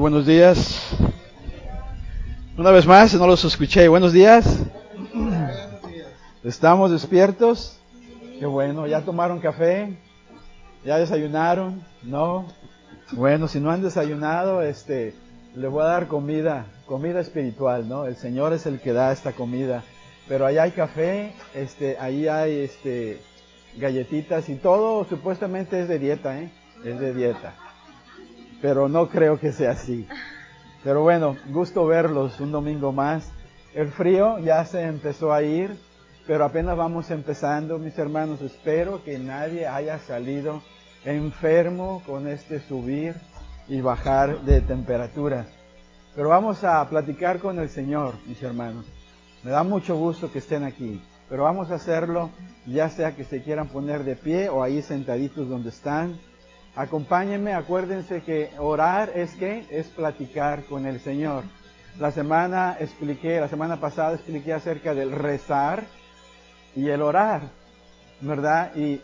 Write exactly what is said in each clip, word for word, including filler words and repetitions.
buenos días. Una vez más, no los escuché. Buenos días. ¿Estamos despiertos? Qué bueno. ¿Ya tomaron café? ¿Ya desayunaron? ¿No? Bueno, si no han desayunado, este, les voy a dar comida, comida espiritual, ¿no? El Señor es el que da esta comida. Pero allá hay café, este, ahí hay, este, galletitas y todo supuestamente es de dieta, ¿eh? Es de dieta. Pero no creo que sea así. Pero bueno, gusto verlos un domingo más. El frío ya se empezó a ir, pero apenas vamos empezando, mis hermanos. Espero que nadie haya salido enfermo con este subir y bajar de temperatura. Pero vamos a platicar con el Señor, mis hermanos. Me da mucho gusto que estén aquí, pero vamos a hacerlo ya sea que se quieran poner de pie o ahí sentaditos donde están. Acompáñenme, acuérdense que orar es ¿qué? Es platicar con el Señor. La semana expliqué, la semana pasada expliqué acerca del rezar y el orar, ¿verdad? Y,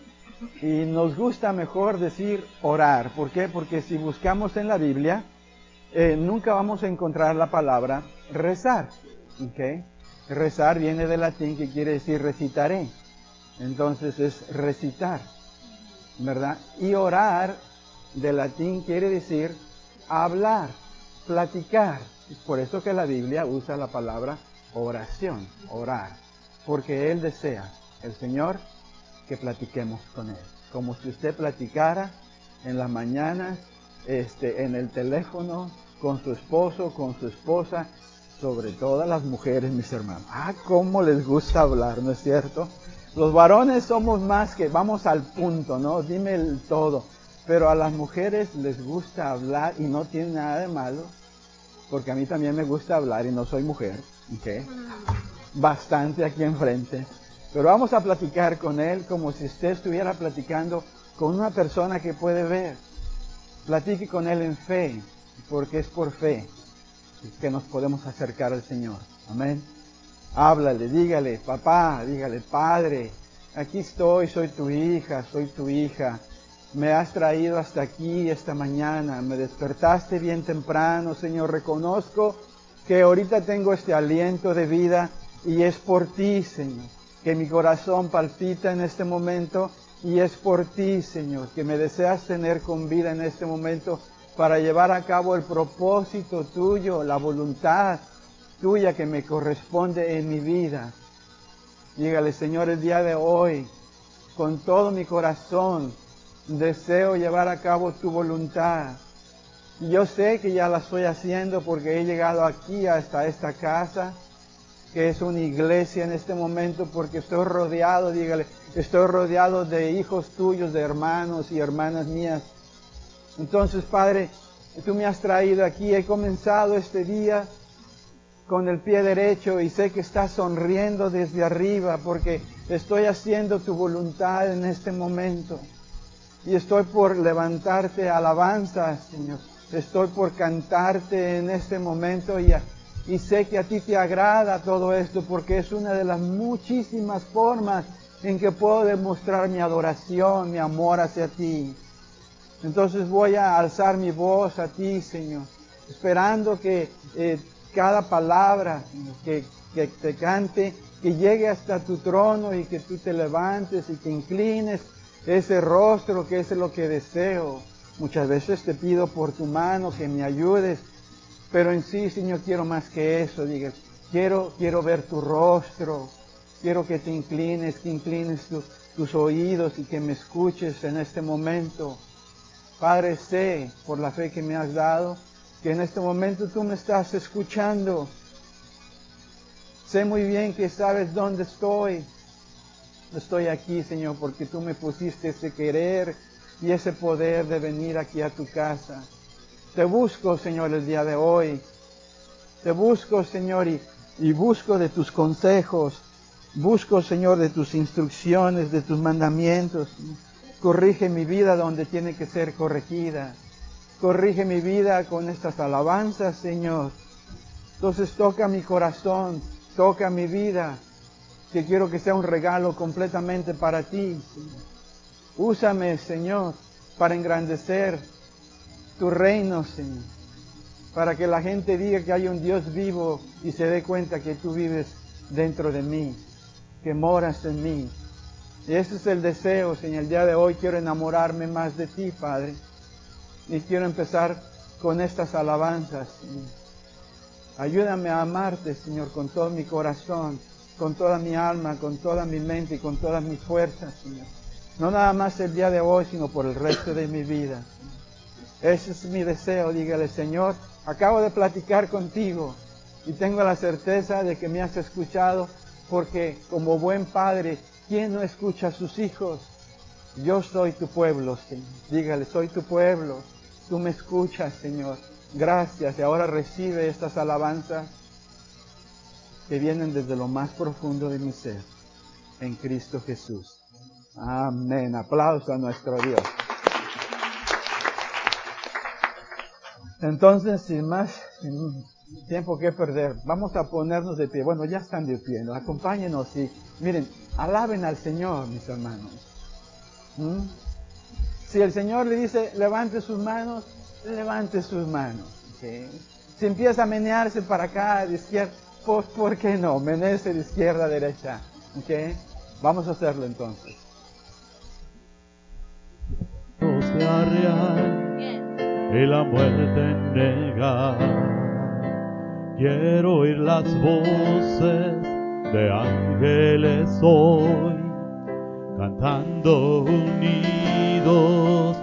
y nos gusta mejor decir orar. ¿Por qué? Porque si buscamos en la Biblia, eh, nunca vamos a encontrar la palabra rezar, ¿ok? Rezar viene del latín que quiere decir recitaré. Entonces es recitar, ¿verdad? Y orar del latín quiere decir hablar, platicar. Es por eso que la Biblia usa la palabra oración, orar. Porque Él desea, el Señor, que platiquemos con Él. Como si usted platicara en las mañanas, este, en el teléfono, con su esposo, con su esposa, sobre todas las mujeres, mis hermanos. Ah, cómo les gusta hablar, ¿no es cierto? Los varones somos más que, vamos al punto, ¿no? Dime el todo. Pero a las mujeres les gusta hablar y no tiene nada de malo, porque a mí también me gusta hablar y no soy mujer, ¿ok? Bastante aquí enfrente. Pero vamos a platicar con él como si usted estuviera platicando con una persona que puede ver. Platique con él en fe, porque es por fe que nos podemos acercar al Señor. Amén. Háblale, dígale, papá, dígale, padre, aquí estoy, soy tu hija, soy tu hija. Me has traído hasta aquí esta mañana, me despertaste bien temprano, Señor. Reconozco que ahorita tengo este aliento de vida y es por ti, Señor, que mi corazón palpita en este momento y es por ti, Señor, que me deseas tener con vida en este momento para llevar a cabo el propósito tuyo, la voluntad tuya que me corresponde en mi vida. Dígale, Señor, el día de hoy, con todo mi corazón, deseo llevar a cabo tu voluntad. Y yo sé que ya la estoy haciendo porque he llegado aquí hasta esta casa, que es una iglesia en este momento, porque estoy rodeado, dígale, estoy rodeado de hijos tuyos, de hermanos y hermanas mías. Entonces, Padre, tú me has traído aquí, he comenzado este día con el pie derecho y sé que estás sonriendo desde arriba porque estoy haciendo tu voluntad en este momento. Y estoy por levantarte alabanzas, Señor. Estoy por cantarte en este momento y, y sé que a ti te agrada todo esto porque es una de las muchísimas formas en que puedo demostrar mi adoración, mi amor hacia ti. Entonces voy a alzar mi voz a ti, Señor, esperando que eh, cada palabra que, que te cante, que llegue hasta tu trono y que tú te levantes y te inclines ese rostro que es lo que deseo. Muchas veces te pido por tu mano que me ayudes, pero en sí, Señor, quiero más que eso. Diga, quiero, quiero ver tu rostro, quiero que te inclines, que inclines tu, tus oídos y que me escuches en este momento. Padre, sé, por la fe que me has dado, que en este momento tú me estás escuchando. Sé muy bien que sabes dónde estoy. Estoy aquí, Señor, porque tú me pusiste ese querer y ese poder de venir aquí a tu casa. Te busco, Señor, el día de hoy. Te busco, Señor, y, y busco de tus consejos. Busco, Señor, de tus instrucciones, de tus mandamientos. Corrige mi vida donde tiene que ser corregida. Corrige mi vida con estas alabanzas, Señor. Entonces toca mi corazón, toca mi vida, que quiero que sea un regalo completamente para ti, Señor. Úsame, Señor, para engrandecer tu reino, Señor. para que la gente diga que hay un Dios vivo y se dé cuenta que tú vives dentro de mí, que moras en mí. Y ese es el deseo, Señor. El día de hoy quiero enamorarme más de ti, Padre. Y quiero empezar con estas alabanzas, Señor. Ayúdame a amarte, Señor, con todo mi corazón, con toda mi alma, con toda mi mente y con todas mis fuerzas, Señor. No nada más el día de hoy, sino por el resto de mi vida, Señor. Ese es mi deseo. Dígale, Señor, acabo de platicar contigo y tengo la certeza de que me has escuchado, porque como buen padre, ¿quién no escucha a sus hijos? Yo soy tu pueblo, Señor. Dígale, soy tu pueblo. Tú me escuchas, Señor. Gracias. Y ahora recibe estas alabanzas que vienen desde lo más profundo de mi ser, en Cristo Jesús. Amén. Aplauso a nuestro Dios. Entonces, sin más sin tiempo que perder, vamos a ponernos de pie. Bueno, ya están de pie, ¿no? Acompáñenos y miren, alaben al Señor, mis hermanos. ¿Mm? Si el Señor le dice, levante sus manos, levante sus manos. ¿Okay? Si empieza a menearse para acá, de izquierda, pues, ¿por qué no? Menearse de izquierda a derecha. ¿Okay? Vamos a hacerlo entonces. Y la muerte negar. Quiero oír las voces de ángeles hoy, cantando unidos,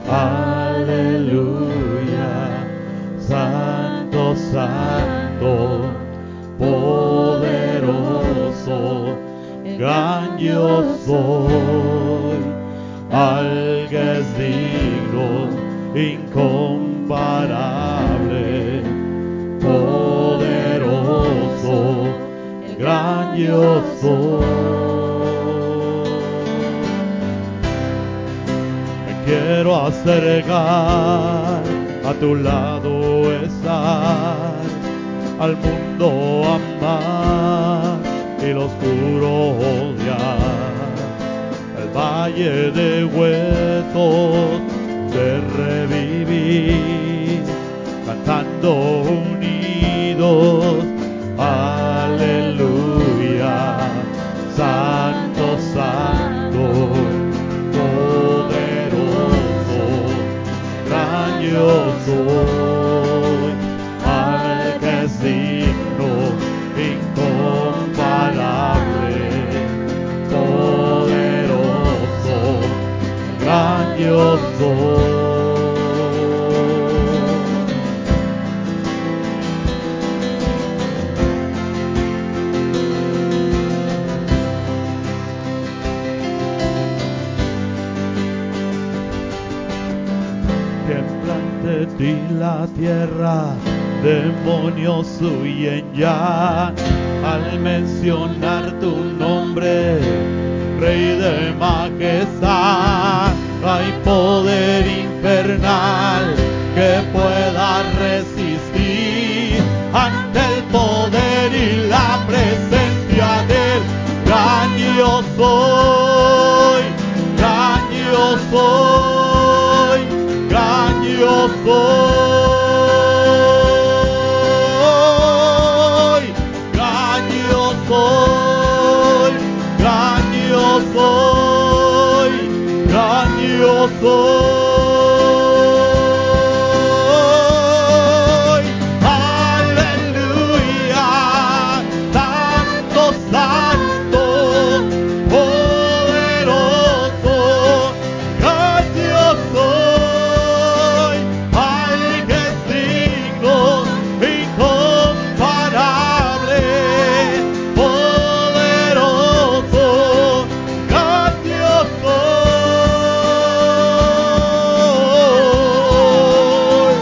aleluya, santo, santo, poderoso, gran yo soy, al que es digno, incomparable, poderoso, gran yo soy. Me quiero acercar, a tu lado estar, al mundo amar y el oscuro odiar, el valle de huesos de revivir, cantando unidos, aleluya, santo, santo, poderoso, gran yo soy, al que es digno, incomparable, poderoso, gran yo soy. Y la tierra, demonios huyen ya al mencionar tu nombre, Rey de majestad. Hay poder infernal que pueda resistir ante el poder y la presencia del gran yo soy, gran yo soy, gran yo soy, gran yo soy, gran yo soy, gran yo soy, aleluya, santo, santo, poderoso, gran yo soy, al que es digno, incomparable, poderoso, gran yo soy.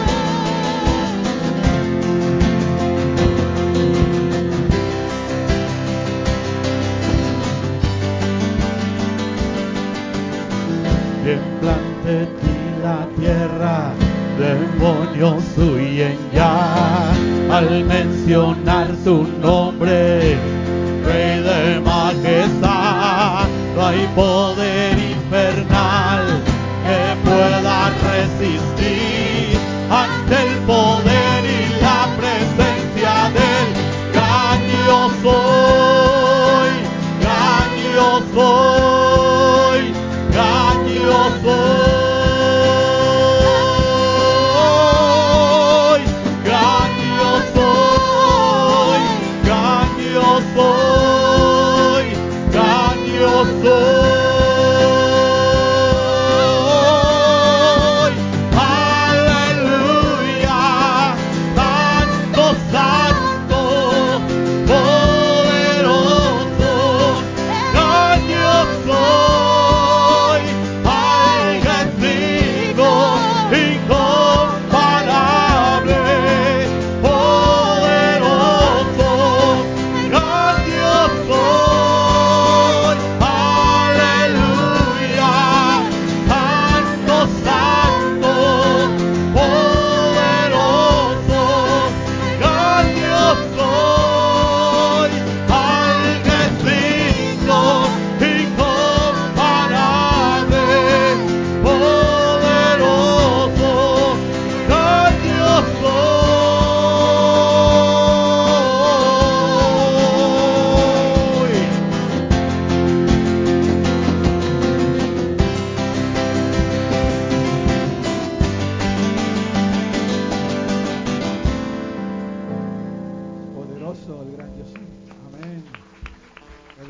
Tiembla ante ti la tierra, demonios huyen ya al mencionar su nombre, Rey de majestad. No hay poder infernal que pueda resistir ante el poder y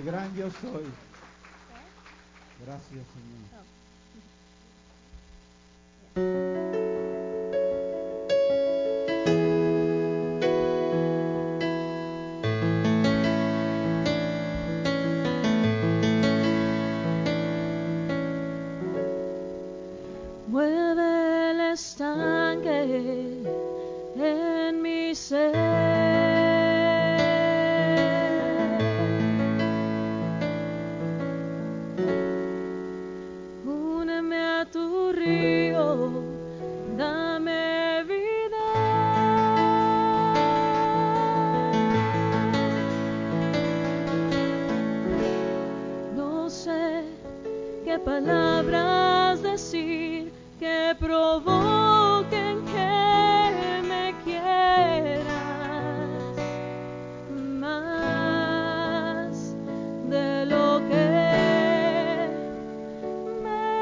El gran yo soy. Gracias, Señor. Mueve el estanque en mi ser. Úneme a tu río, dame vida. No sé qué palabras decir que provoquen que me quieras más de lo que me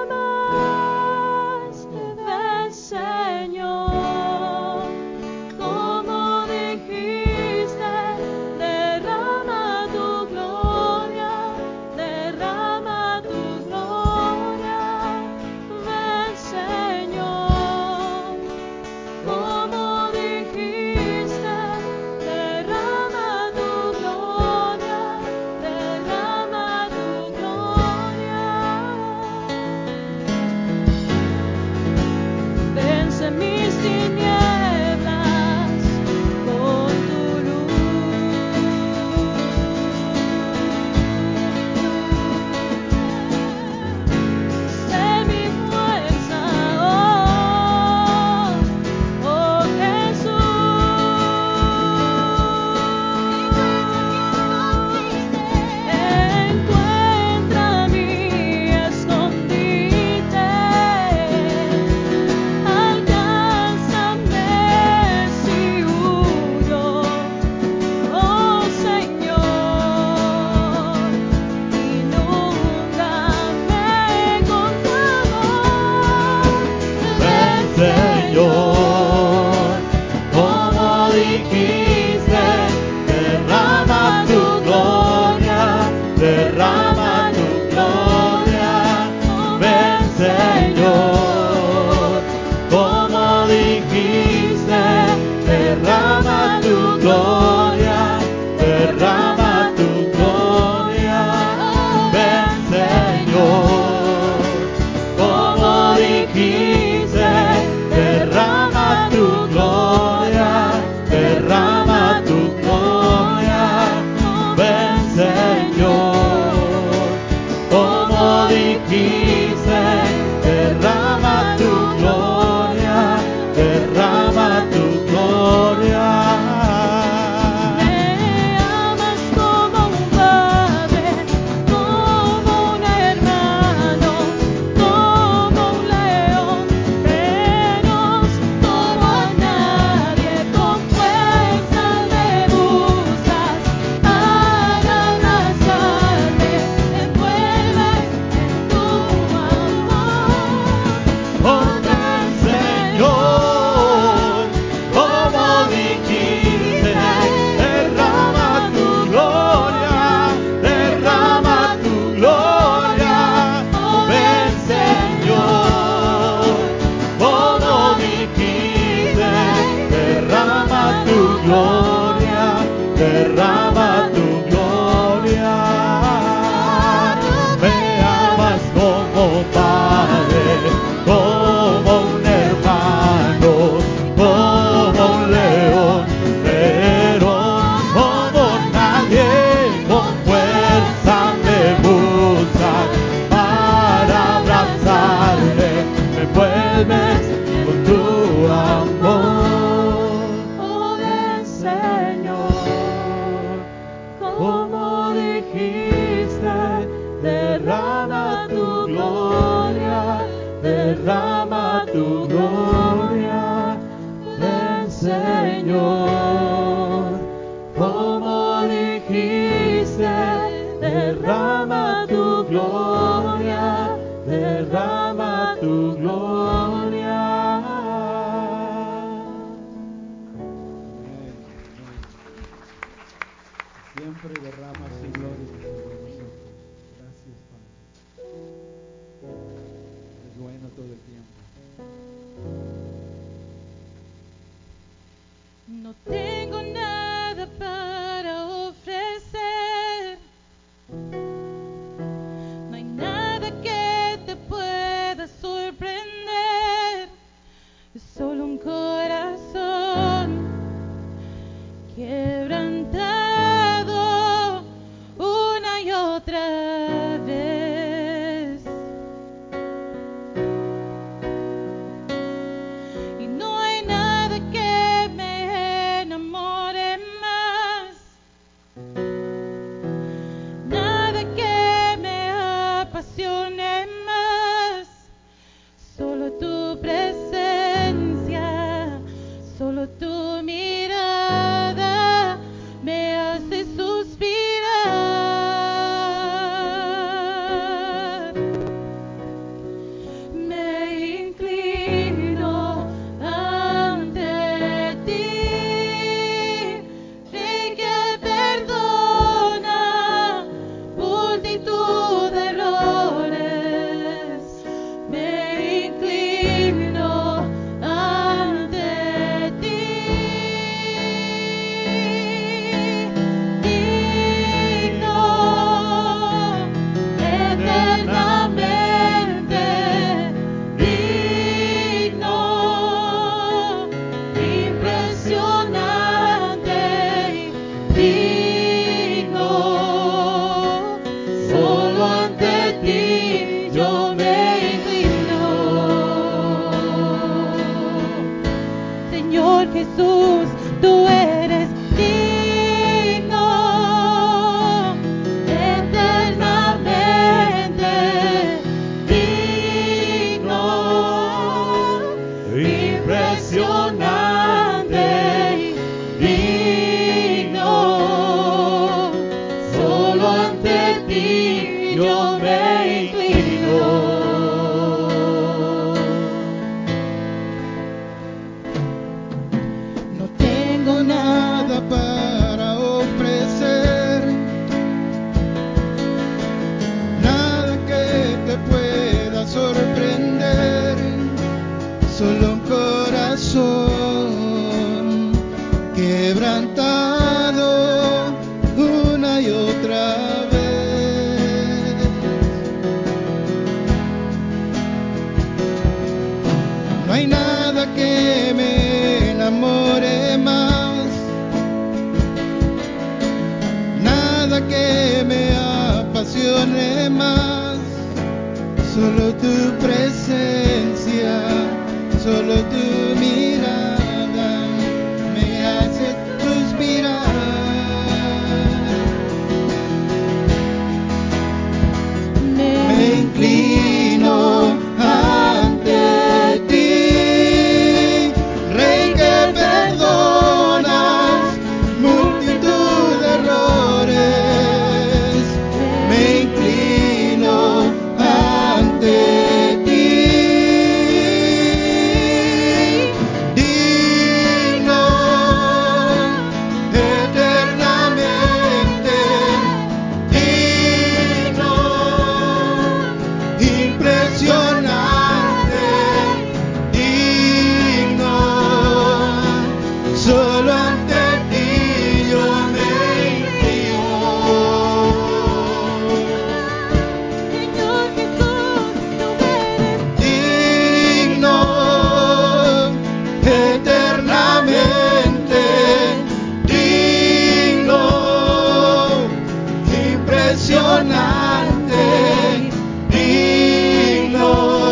amas. Ven, Señor, como dijiste, derrama tu gloria, derrama tu gloria. Ven, Señor, como dijiste, derrama tu gloria, derrama tu gloria. Vence mis tinieblas con tu luz. Sé mi fuerza, oh, oh Encuentra mi escondite. Alcánzame si huyo, oh Señor, inúndame con tu amor. Ven, Señor, como dijiste, derrama tu gloria, derrama tu gloria. Ven, Señor, como dijiste, derrama tu gloria, derrama tu gloria. Ven, Señor, como dijiste, derrama tu gloria, derrama tu gloria. Ven, Señor, como dijiste, derrama tu gloria, derrama tu gloria. Me amas como un padre, como un hermano, como un león feroz, como a nadie. Con fuerza me buscas para abrazarme, envuelve en tu amor. Oh, ven, Señor, como dijiste, derrama tu gloria, derrama tu gloria. Ven, Señor, como dijiste, derrama tu gloria, derrama tu gloria. Me amas como padre, como un hermano, como un león, pero como nadie. Con fuerza me buscas para abrazarme, me envuelves con tu amor. Oh, ven, Señor, como dijiste, derrama tu gloria, Derrama tu gloria. Ven, Señor, como dijiste, derrama tu gloria, derrama tu gloria. Siempre derrama su gloria. ti yo me inclino. No tengo nada para ofrecer, nada que te pueda sorprender, solo un corazón quebrantado una y otra vez. No hay nada que me enamore más, nada que me apasione más, solo tu presencia, solo tu mirada me hace suspirar. Me inclino ante ti, Rey que perdonas multitud de errores. Me inclino ante ti, digno, eternamente digno, impresionante, digno, solo ante ti yo me inclino. Señor Jesús, tú eres Digno, eternamente digno, impresionante, digno,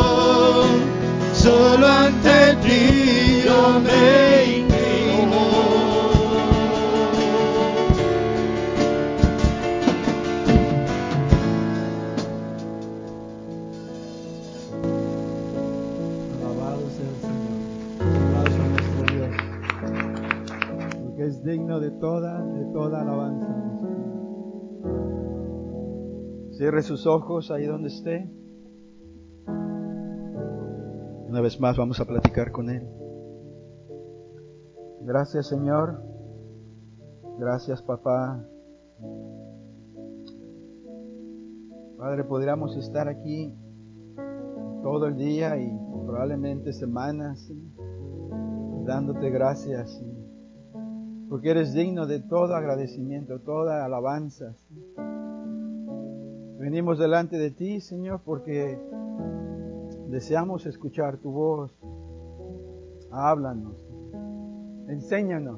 solo ante ti yo me inclino. Alabado sea el Señor. Aplauso a nuestro Dios, porque es digno de toda, de toda alabanza. Cierre sus ojos ahí donde esté. Una vez más vamos a platicar con Él. Gracias, Señor. Gracias, papá. Padre, podríamos estar aquí todo el día y probablemente semanas dándote gracias, Señor, porque eres digno de todo agradecimiento, toda alabanza. Venimos delante de ti, Señor, porque deseamos escuchar tu voz. Háblanos, enséñanos,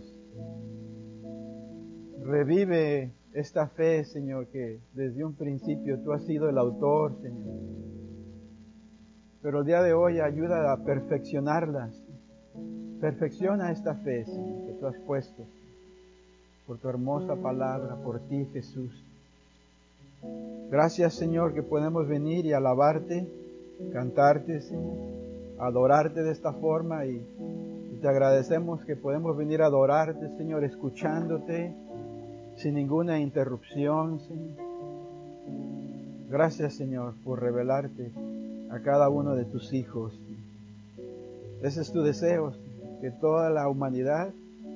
revive esta fe, Señor, que desde un principio tú has sido el autor, Señor. Pero el día de hoy ayuda a perfeccionarlas. Perfecciona esta fe, Señor, que tú has puesto por tu hermosa palabra, por ti, Jesús. Gracias, Señor, que podemos venir y alabarte, cantarte, Señor, adorarte de esta forma y, y te agradecemos que podemos venir a adorarte, Señor, escuchándote sin ninguna interrupción, Señor. Gracias, Señor, por revelarte a cada uno de tus hijos. Ese es tu deseo, que toda la humanidad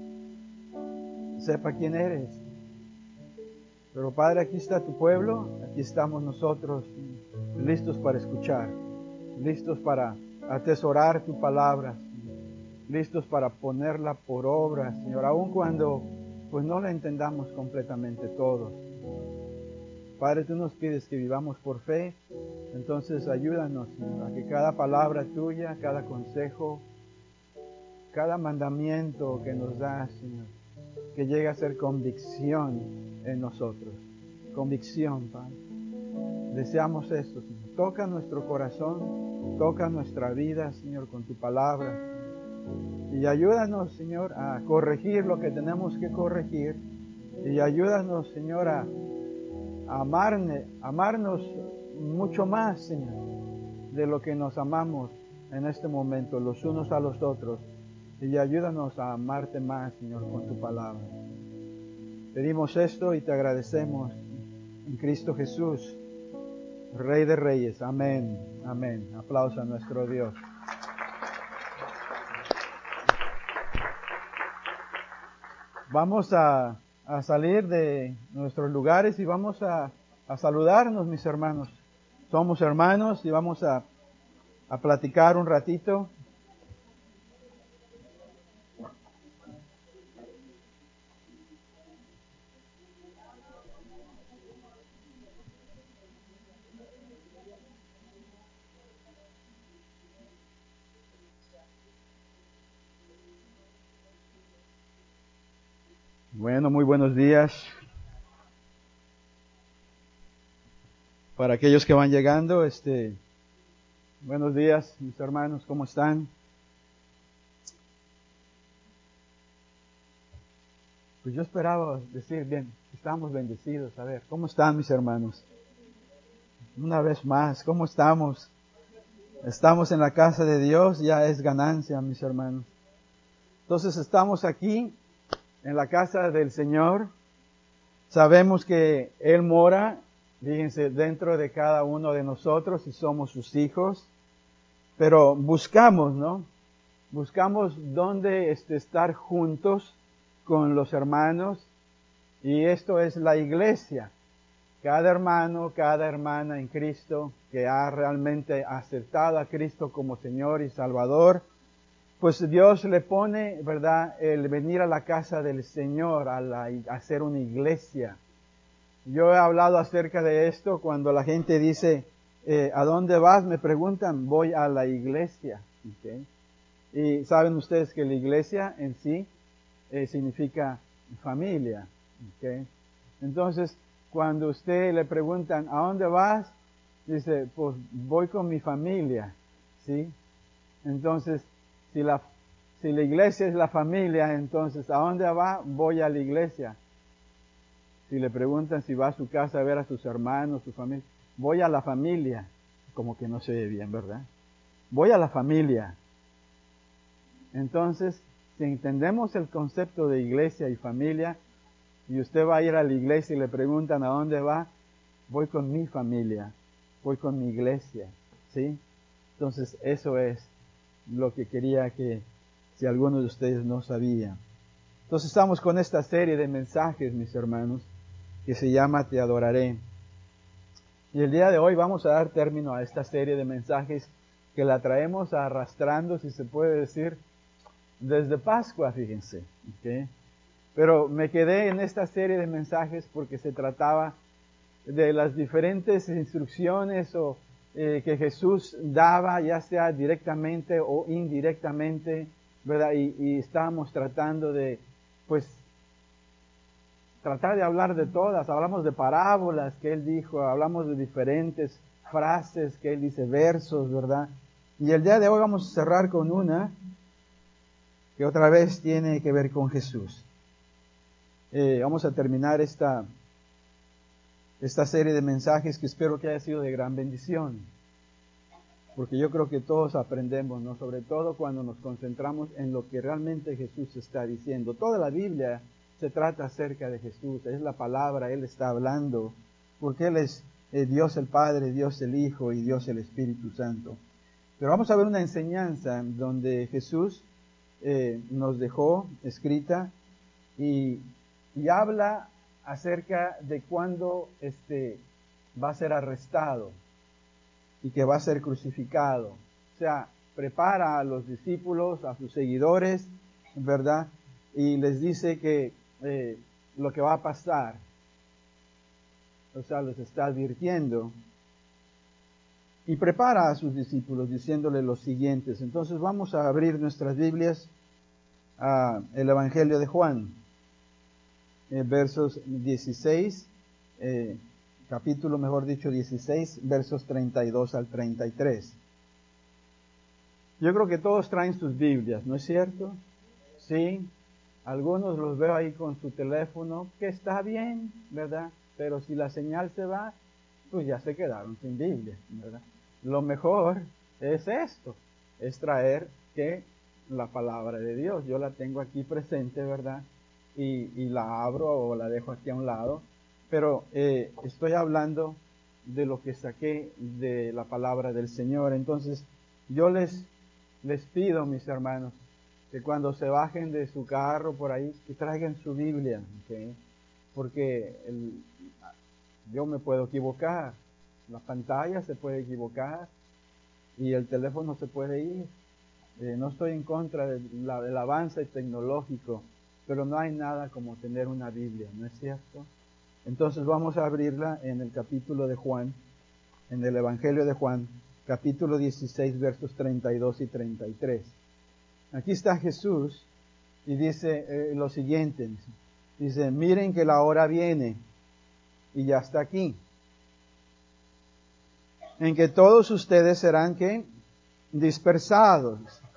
sepa quién eres. Pero Padre, aquí está tu pueblo, aquí estamos nosotros, listos para escuchar, listos para atesorar tu palabra, listos para ponerla por obra, Señor, aun cuando pues no la entendamos completamente todos. Padre, tú nos pides que vivamos por fe, entonces ayúdanos, Señor, a que cada palabra tuya, cada consejo, cada mandamiento que nos das, Señor, que llegue a ser convicción en nosotros. Convicción, Padre. Deseamos esto, Señor. Toca nuestro corazón, toca nuestra vida, Señor, con tu palabra. Y ayúdanos, Señor, a corregir lo que tenemos que corregir. Y ayúdanos, Señor, a, a amarne, amarnos mucho más, Señor, de lo que nos amamos en este momento, los unos a los otros. Y ayúdanos a amarte más, Señor, con tu palabra. Pedimos esto y te agradecemos en Cristo Jesús, Rey de Reyes. Amén, amén. Aplauso a nuestro Dios. Vamos a, a salir de nuestros lugares y vamos a, a saludarnos, mis hermanos. Somos hermanos y vamos a, a platicar un ratito. Bueno, muy buenos días. Para aquellos que van llegando, este, buenos días, mis hermanos, ¿cómo están? Pues yo esperaba decir, bien, estamos bendecidos. A ver, ¿cómo están, mis hermanos? Una vez más, ¿cómo estamos? Estamos en la casa de Dios, ya es ganancia, mis hermanos. Entonces estamos aquí en la casa del Señor. Sabemos que Él mora, fíjense, dentro de cada uno de nosotros y somos sus hijos. Pero buscamos, ¿no? Buscamos dónde este, estar juntos con los hermanos. Y esto es la iglesia. Cada hermano, cada hermana en Cristo que ha realmente aceptado a Cristo como Señor y Salvador, pues Dios le pone, ¿verdad?, el venir a la casa del Señor, a, la, a hacer una iglesia. Yo he hablado acerca de esto cuando la gente dice, eh, ¿a dónde vas? Me preguntan, voy a la iglesia. ¿Okay? Y saben ustedes que la iglesia en sí eh, significa familia. ¿Okay? Entonces, cuando usted le preguntan, ¿a dónde vas? Dice, pues voy con mi familia. ¿Sí? Entonces, si la, si la iglesia es la familia, entonces, ¿a dónde va? Voy a la iglesia. Si le preguntan si va a su casa a ver a sus hermanos, su familia, voy a la familia. Como que no se ve bien, ¿verdad? Voy a la familia. Entonces, si entendemos el concepto de iglesia y familia, y usted va a ir a la iglesia y le preguntan a dónde va, voy con mi familia, voy con mi iglesia, ¿sí? Entonces, eso es lo que quería que, si alguno de ustedes no sabía. Entonces, estamos con esta serie de mensajes, mis hermanos, que se llama Te adoraré. Y el día de hoy vamos a dar término a esta serie de mensajes que la traemos arrastrando, si se puede decir, desde Pascua, fíjense. ¿Okay? Pero me quedé en esta serie de mensajes porque se trataba de las diferentes instrucciones o, eh, que Jesús daba, ya sea directamente o indirectamente, ¿verdad? Y, y estábamos tratando de, pues, tratar de hablar de todas. Hablamos de parábolas que Él dijo, hablamos de diferentes frases que Él dice, versos, ¿verdad? Y el día de hoy vamos a cerrar con una que otra vez tiene que ver con Jesús. Eh, vamos a terminar esta, esta serie de mensajes que espero que haya sido de gran bendición. Porque yo creo que todos aprendemos, ¿no? Sobre todo cuando nos concentramos en lo que realmente Jesús está diciendo. Toda la Biblia se trata acerca de Jesús, es la palabra, Él está hablando, porque Él es eh, Dios el Padre, Dios el Hijo y Dios el Espíritu Santo. Pero vamos a ver una enseñanza donde Jesús eh, nos dejó escrita y, y habla acerca de cuándo este, va a ser arrestado y que va a ser crucificado. O sea, prepara a los discípulos, a sus seguidores, ¿verdad? Y les dice que eh, lo que va a pasar. O sea, les está advirtiendo. Y prepara a sus discípulos diciéndole los siguientes. Entonces vamos a abrir nuestras Biblias a el Evangelio de Juan, eh, versos dieciséis, eh, capítulo mejor dicho dieciséis, versos treinta y dos al treinta y tres. Yo creo que todos traen sus Biblias, ¿no es cierto? Sí. Algunos los veo ahí con su teléfono, que está bien, ¿verdad? Pero si la señal se va, pues ya se quedaron sin Biblia, ¿verdad? Lo mejor es esto, es traer que la palabra de Dios. Yo la tengo aquí presente, ¿verdad? Y, y la abro o la dejo aquí a un lado pero eh, estoy hablando de lo que saqué de la palabra del Señor. Entonces, yo les, les pido, mis hermanos, que cuando se bajen de su carro por ahí, que traigan su Biblia, ¿okay? Porque el, yo me puedo equivocar, la pantalla se puede equivocar y el teléfono se puede ir. Eh, no estoy en contra de la, del avance tecnológico, pero no hay nada como tener una Biblia, ¿no es cierto? Entonces vamos a abrirla en el capítulo de Juan, en el Evangelio de Juan, capítulo dieciséis, versos treinta y dos y treinta y tres. Aquí está Jesús y dice eh, lo siguiente, dice, miren que la hora viene y ya está aquí, en que todos ustedes serán ¿qué? Dispersados,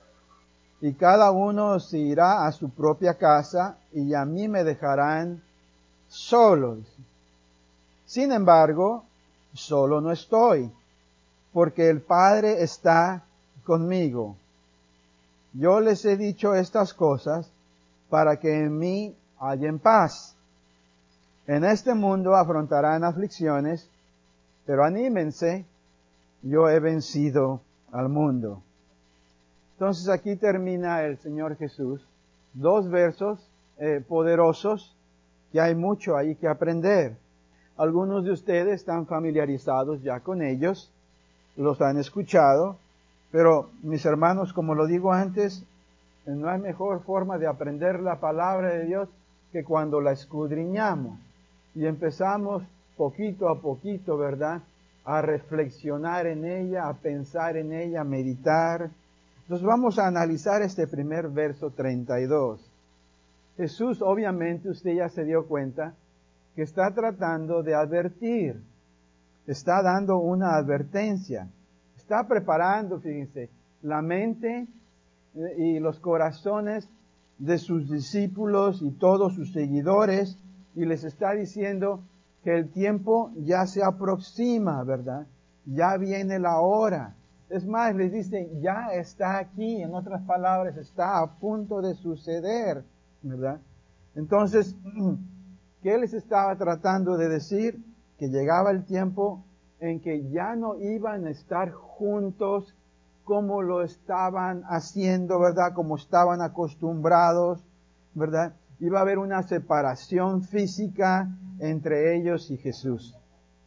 y cada uno se irá a su propia casa, y a mí me dejarán solos. Sin embargo, solo no estoy, porque el Padre está conmigo. Yo les he dicho estas cosas para que en mí hallen paz. En este mundo afrontarán aflicciones, pero anímense, yo he vencido al mundo. Entonces aquí termina el Señor Jesús, dos versos eh, poderosos que hay mucho ahí que aprender. Algunos de ustedes están familiarizados ya con ellos, los han escuchado, pero mis hermanos, como lo digo antes, no hay mejor forma de aprender la palabra de Dios que cuando la escudriñamos y empezamos poquito a poquito, ¿verdad?, a reflexionar en ella, a pensar en ella, a meditar. Entonces vamos a analizar este primer verso treinta y dos. Jesús, obviamente, usted ya se dio cuenta que está tratando de advertir, está dando una advertencia, está preparando, fíjense, la mente y los corazones de sus discípulos y todos sus seguidores, y les está diciendo que el tiempo ya se aproxima, ¿verdad? Ya viene la hora. Es más, les dice, ya está aquí, en otras palabras, está a punto de suceder, ¿verdad? Entonces, ¿qué les estaba tratando de decir? Que llegaba el tiempo en que ya no iban a estar juntos como lo estaban haciendo, ¿verdad? Como estaban acostumbrados, ¿verdad? Iba a haber una separación física entre ellos y Jesús.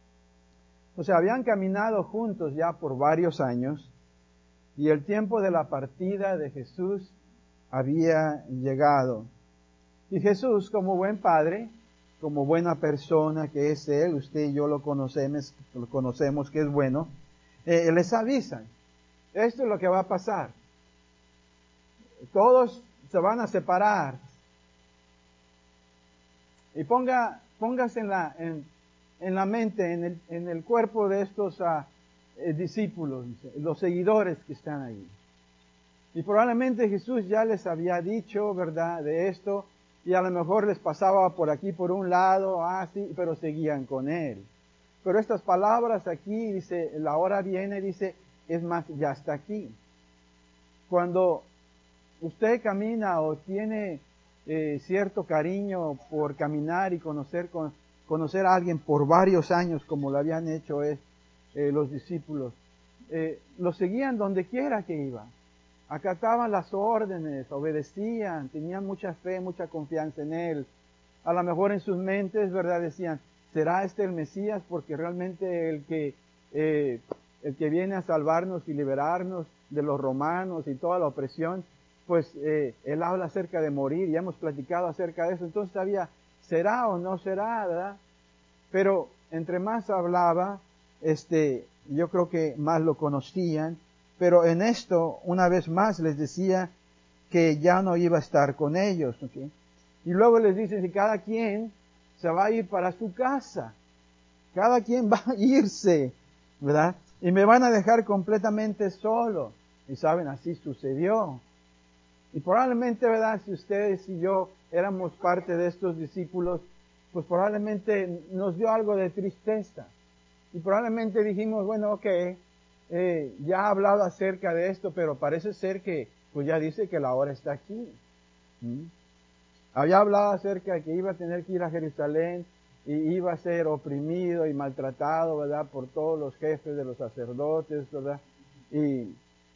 O sea, habían caminado juntos ya por varios años y el tiempo de la partida de Jesús había llegado. Y Jesús, como buen padre, como buena persona que es Él, usted y yo lo conocemos, lo conocemos que es bueno, eh, les avisa, esto es lo que va a pasar. Todos se van a separar. Y ponga, póngase en la, en, en la mente, en el, en el cuerpo de estos uh, eh, discípulos, los seguidores que están ahí. Y probablemente Jesús ya les había dicho, ¿verdad?, de esto, y a lo mejor les pasaba por aquí por un lado, ah, sí, pero seguían con Él. Pero estas palabras aquí, dice, la hora viene, dice, es más, ya está aquí. Cuando usted camina o tiene eh, cierto cariño por caminar y conocer, con, conocer a alguien por varios años, como lo habían hecho eh, eh, los discípulos, eh, lo seguían donde quiera que iba. Acataban las órdenes, obedecían, tenían mucha fe, mucha confianza en Él. A lo mejor en sus mentes, ¿verdad?, decían, ¿será este el Mesías? Porque realmente el que, eh, el que viene a salvarnos y liberarnos de los romanos y toda la opresión, pues eh, Él habla acerca de morir, ya hemos platicado acerca de eso. Entonces sabía, ¿será o no será, verdad? Pero entre más hablaba, este, yo creo que más lo conocían. Pero en esto, una vez más, les decía que ya no iba a estar con ellos, ¿okay? Y luego les dice que cada quien se va a ir para su casa. Cada quien va a irse, ¿verdad? Y me van a dejar completamente solo. Y saben, así sucedió. Y probablemente, ¿verdad?, si ustedes y yo éramos parte de estos discípulos, pues probablemente nos dio algo de tristeza. Y probablemente dijimos, bueno, ok, Eh, ya ha hablado acerca de esto, pero parece ser que, pues ya dice que la hora está aquí. ¿Mm? Había hablado acerca de que iba a tener que ir a Jerusalén, y iba a ser oprimido y maltratado, ¿verdad?, por todos los jefes de los sacerdotes, ¿verdad? Y,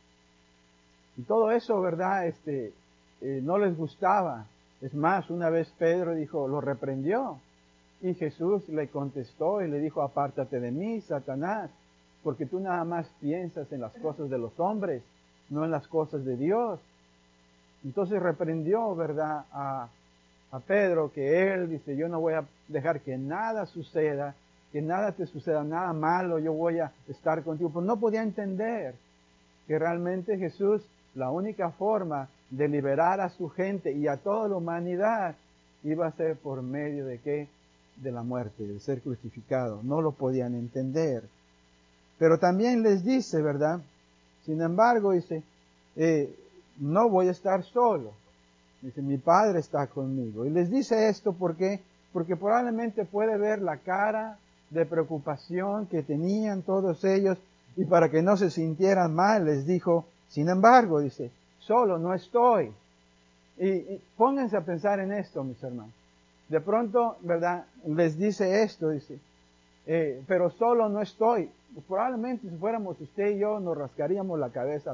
y todo eso, ¿verdad?, este, eh, no les gustaba. Es más, una vez Pedro dijo, lo reprendió. Y Jesús le contestó y le dijo, apártate de mí, Satanás, porque tú nada más piensas en las cosas de los hombres, no en las cosas de Dios. Entonces reprendió, ¿verdad?, a, a Pedro, que él dice, yo no voy a dejar que nada suceda, que nada te suceda, nada malo, yo voy a estar contigo. Pero no podía entender que realmente Jesús, la única forma de liberar a su gente y a toda la humanidad, iba a ser por medio de qué? De la muerte, de ser crucificado. No lo podían entender. Pero también les dice, ¿verdad? Sin embargo, dice, eh, no voy a estar solo. Dice, mi Padre está conmigo. Y les dice esto porque, porque probablemente puede ver la cara de preocupación que tenían todos ellos, y para que no se sintieran mal, les dijo, sin embargo, dice, solo no estoy. Y, y pónganse a pensar en esto, mis hermanos. De pronto, ¿verdad?, les dice esto, dice, eh, pero solo no estoy. Probablemente si fuéramos usted y yo, nos rascaríamos la cabeza.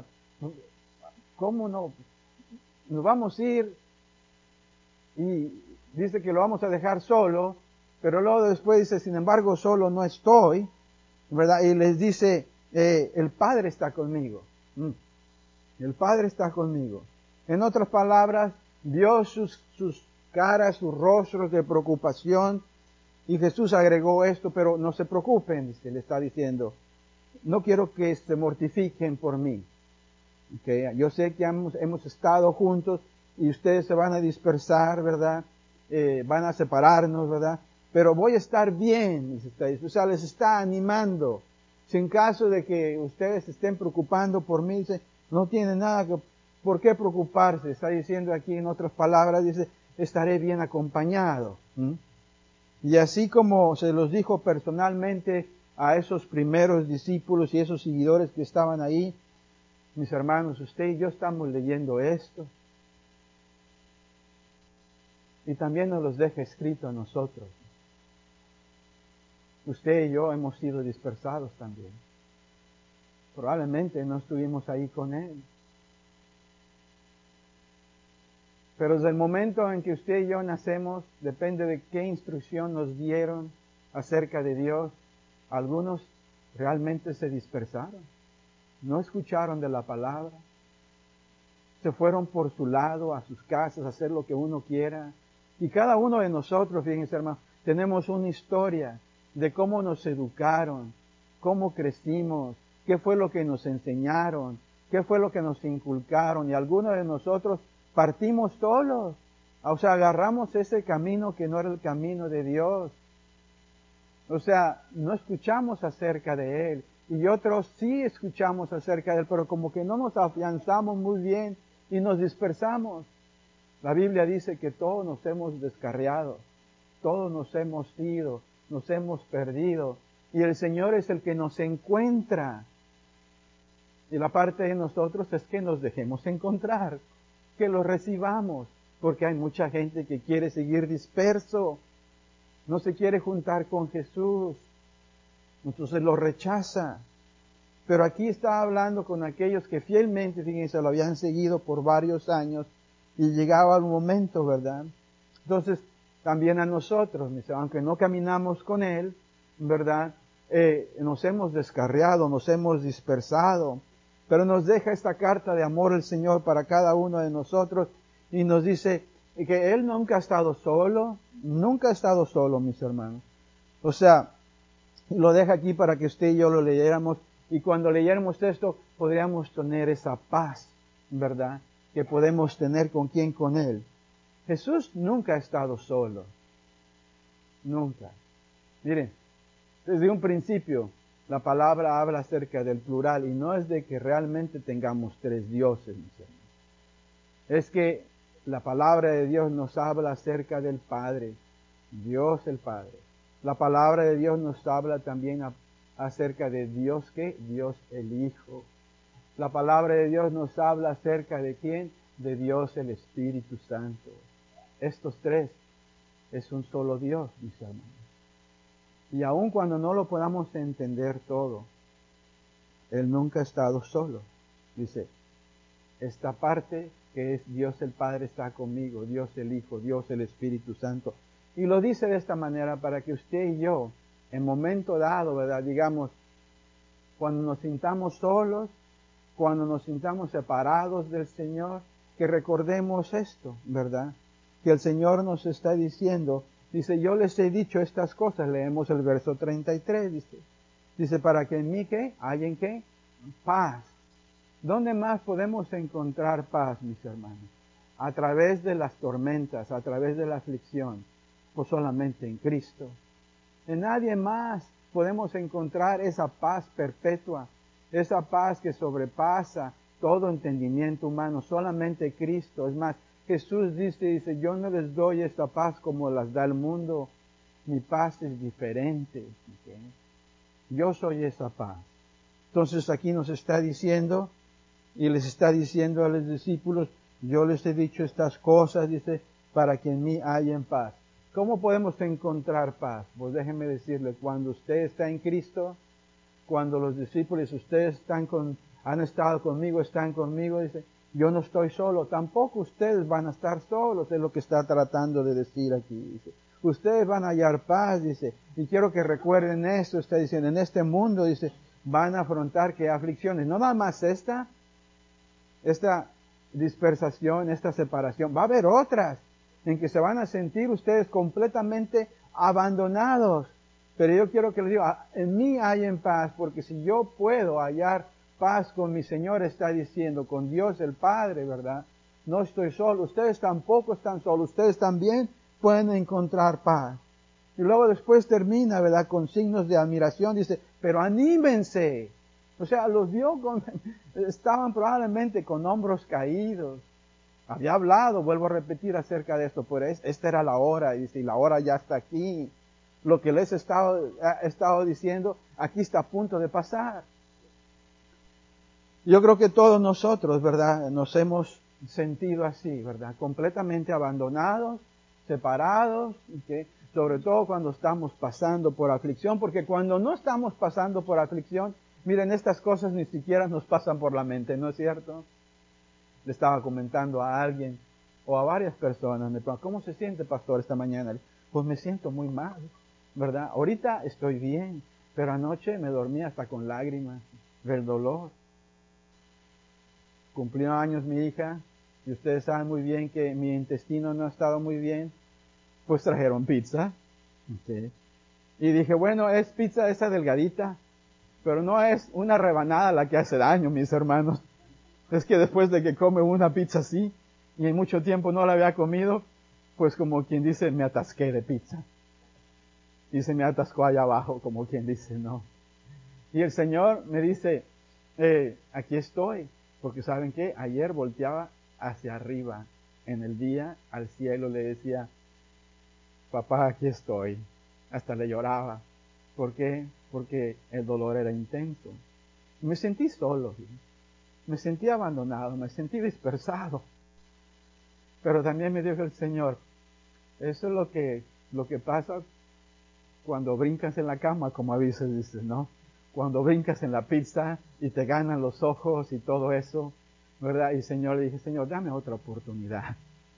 ¿Cómo no? Nos vamos a ir y dice que lo vamos a dejar solo, pero luego después dice, sin embargo, solo no estoy, ¿verdad? Y les dice, eh, el Padre está conmigo. Mm. El Padre está conmigo. En otras palabras, vio sus, sus caras, sus rostros de preocupación, y Jesús agregó esto, pero no se preocupen, dice, le está diciendo, no quiero que se mortifiquen por mí. Okay. Yo sé que hemos, hemos estado juntos y ustedes se van a dispersar, ¿verdad? Eh, van a separarnos, ¿verdad? Pero voy a estar bien, dice, o sea, les está animando. Si en caso de que ustedes se estén preocupando por mí, dice, no tiene nada que, por qué preocuparse. Está diciendo aquí en otras palabras, dice, estaré bien acompañado. ¿Mm? Y así como se los dijo personalmente a esos primeros discípulos y esos seguidores que estaban ahí, mis hermanos, usted y yo estamos leyendo esto. Y también nos los deja escrito a nosotros. Usted y yo hemos sido dispersados también. Probablemente no estuvimos ahí con Él. Pero desde el momento en que usted y yo nacemos, depende de qué instrucción nos dieron acerca de Dios. Algunos realmente se dispersaron. No escucharon de la palabra. Se fueron por su lado, a sus casas, a hacer lo que uno quiera. Y cada uno de nosotros, fíjense hermanos, tenemos una historia de cómo nos educaron, cómo crecimos, qué fue lo que nos enseñaron, qué fue lo que nos inculcaron. Y algunos de nosotros partimos solos. O sea, agarramos ese camino que no era el camino de Dios. O sea, no escuchamos acerca de Él. Y otros sí escuchamos acerca de Él, pero como que no nos afianzamos muy bien y nos dispersamos. La Biblia dice que todos nos hemos descarriado, todos nos hemos ido, nos hemos perdido. Y el Señor es el que nos encuentra. Y la parte de nosotros es que nos dejemos encontrar, que lo recibamos, porque hay mucha gente que quiere seguir disperso, no se quiere juntar con Jesús, entonces lo rechaza. Pero aquí está hablando con aquellos que fielmente, fíjense, lo habían seguido por varios años y llegaba el momento, ¿verdad? Entonces, también a nosotros, aunque no caminamos con Él, ¿verdad? Eh, nos hemos descarriado, nos hemos dispersado, pero nos deja esta carta de amor el Señor para cada uno de nosotros y nos dice que Él nunca ha estado solo, nunca ha estado solo, mis hermanos. O sea, lo deja aquí para que usted y yo lo leyéramos, y cuando leyéramos esto podríamos tener esa paz, ¿verdad? Que podemos tener con quién, con Él. Jesús nunca ha estado solo. Nunca. Miren, desde un principio la palabra habla acerca del plural y no es de que realmente tengamos tres dioses, mis hermanos. Es que la palabra de Dios nos habla acerca del Padre, Dios el Padre. La palabra de Dios nos habla también a, acerca de Dios, ¿qué? Dios el Hijo. La palabra de Dios nos habla acerca de quién? De Dios el Espíritu Santo. Estos tres es un solo Dios, mis hermanos. Y aun cuando no lo podamos entender todo, Él nunca ha estado solo. Dice, esta parte que es Dios el Padre está conmigo, Dios el Hijo, Dios el Espíritu Santo. Y lo dice de esta manera para que usted y yo, en momento dado, ¿verdad? Digamos, cuando nos sintamos solos, cuando nos sintamos separados del Señor, que recordemos esto, ¿verdad? Que el Señor nos está diciendo, dice, yo les he dicho estas cosas, leemos el verso treinta y tres, dice, dice, para que en mí, ¿qué? ¿Hay en qué? Paz. ¿Dónde más podemos encontrar paz, mis hermanos? A través de las tormentas, a través de la aflicción, pues solamente en Cristo. En nadie más podemos encontrar esa paz perpetua, esa paz que sobrepasa todo entendimiento humano, solamente Cristo. Es más, Jesús dice, dice, yo no les doy esta paz como las da el mundo, mi paz es diferente. ¿Okay? Yo soy esa paz. Entonces aquí nos está diciendo, y les está diciendo a los discípulos, yo les he dicho estas cosas, dice, para que en mí haya paz. ¿Cómo podemos encontrar paz? Pues déjenme decirle, cuando usted está en Cristo, cuando los discípulos, ustedes están con, han estado conmigo, están conmigo, dice, yo no estoy solo, tampoco ustedes van a estar solos, es lo que está tratando de decir aquí, dice. Ustedes van a hallar paz, dice, y quiero que recuerden esto, está diciendo, en este mundo, dice, van a afrontar que aflicciones, no nada más esta, esta dispersación, esta separación, va a haber otras, en que se van a sentir ustedes completamente abandonados. Pero yo quiero que les diga, en mí hay en paz, porque si yo puedo hallar paz con mi Señor, está diciendo, con Dios el Padre, ¿verdad? No estoy solo, ustedes tampoco están solos, ustedes también pueden encontrar paz. Y luego después termina, ¿verdad? Con signos de admiración, dice, pero anímense. O sea, los vio con, estaban probablemente con hombros caídos. Había hablado, vuelvo a repetir acerca de esto, pero es, esta era la hora, y dice, y la hora ya está aquí. Lo que les he estado, he estado diciendo, aquí está a punto de pasar. Yo creo que todos nosotros, ¿verdad? Nos hemos sentido así, ¿verdad? Completamente abandonados, separados, ¿okay? Sobre todo cuando estamos pasando por aflicción, porque cuando no estamos pasando por aflicción, miren, estas cosas ni siquiera nos pasan por la mente, ¿no es cierto? Le estaba comentando a alguien, o a varias personas, me preguntan, ¿cómo se siente, pastor, esta mañana? Pues me siento muy mal, ¿verdad? Ahorita estoy bien, pero anoche me dormí hasta con lágrimas del dolor. Cumplió años mi hija, y ustedes saben muy bien que mi intestino no ha estado muy bien, pues trajeron pizza. ¿Sí? Y dije, bueno, es pizza esa delgadita, pero no es una rebanada la que hace daño, mis hermanos. Es que después de que come una pizza así, y en mucho tiempo no la había comido, pues como quien dice, me atasqué de pizza. Y se me atascó allá abajo, como quien dice, no. Y el Señor me dice, eh, aquí estoy, porque ¿saben qué? Ayer volteaba hacia arriba, en el día, al cielo, le decía, papá, aquí estoy. Hasta le lloraba. ¿Por qué? Porque el dolor era intenso. Me sentí solo, ¿sí? Me sentí abandonado, me sentí dispersado. Pero también me dijo el Señor, eso es lo que, lo que pasa cuando brincas en la cama, como a veces dices, ¿no? Cuando brincas en la pizza y te ganan los ojos y todo eso, ¿verdad? Y el Señor le dije, Señor, dame otra oportunidad.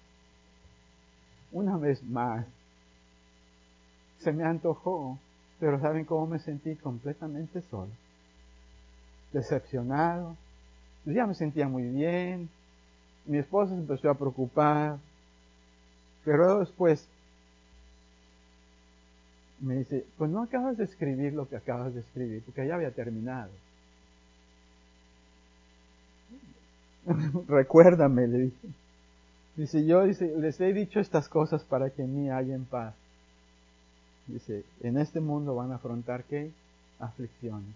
Una vez más. Se me antojó, pero ¿saben cómo me sentí? Completamente solo. Decepcionado. Ya me sentía muy bien. Mi esposa se empezó a preocupar. Pero después me dice, pues no acabas de escribir lo que acabas de escribir, porque ya había terminado. Recuérdame, le dije. Dice, yo dice, les he dicho estas cosas para que en mí haya paz. Dice, en este mundo van a afrontar, ¿qué? Aflicciones.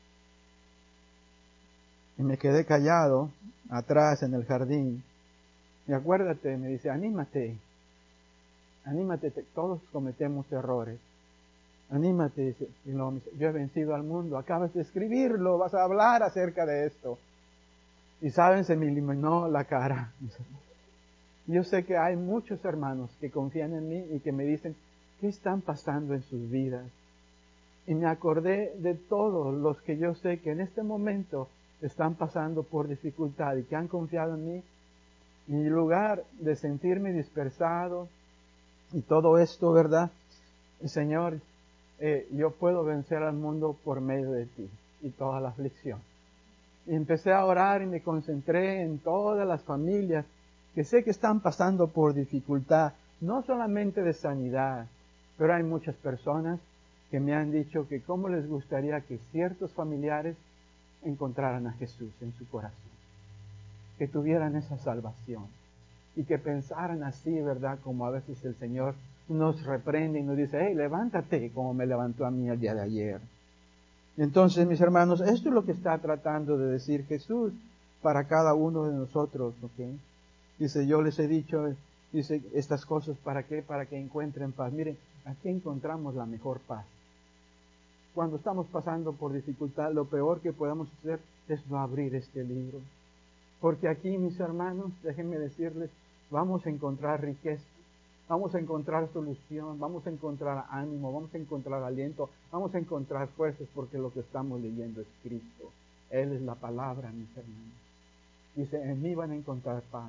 Y me quedé callado, atrás en el jardín. Y acuérdate, me dice, anímate. Anímate, te, todos cometemos errores. Anímate, dice, y no, dice, yo he vencido al mundo, acabas de escribirlo, vas a hablar acerca de esto. Y saben, se me iluminó la cara. Yo sé que hay muchos hermanos que confían en mí y que me dicen, ¿qué están pasando en sus vidas? Y me acordé de todos los que yo sé que en este momento están pasando por dificultad y que han confiado en mí. Y en lugar de sentirme dispersado y todo esto, ¿verdad? Señor, eh, yo puedo vencer al mundo por medio de ti y toda la aflicción. Y empecé a orar y me concentré en todas las familias que sé que están pasando por dificultad, no solamente de sanidad, pero hay muchas personas que me han dicho que cómo les gustaría que ciertos familiares encontraran a Jesús en su corazón, que tuvieran esa salvación y que pensaran así, ¿verdad? Como a veces el Señor nos reprende y nos dice, hey, levántate, como me levantó a mí el día de ayer. Entonces, mis hermanos, esto es lo que está tratando de decir Jesús para cada uno de nosotros, ¿ok? Dice, yo les he dicho, dice, estas cosas, ¿para qué? Para que encuentren paz. Miren, aquí encontramos la mejor paz. Cuando estamos pasando por dificultad, lo peor que podemos hacer es no abrir este libro. Porque aquí, mis hermanos, déjenme decirles, vamos a encontrar riqueza, vamos a encontrar solución, vamos a encontrar ánimo, vamos a encontrar aliento, vamos a encontrar fuerzas, porque lo que estamos leyendo es Cristo. Él es la palabra, mis hermanos. Dice, en mí van a encontrar paz.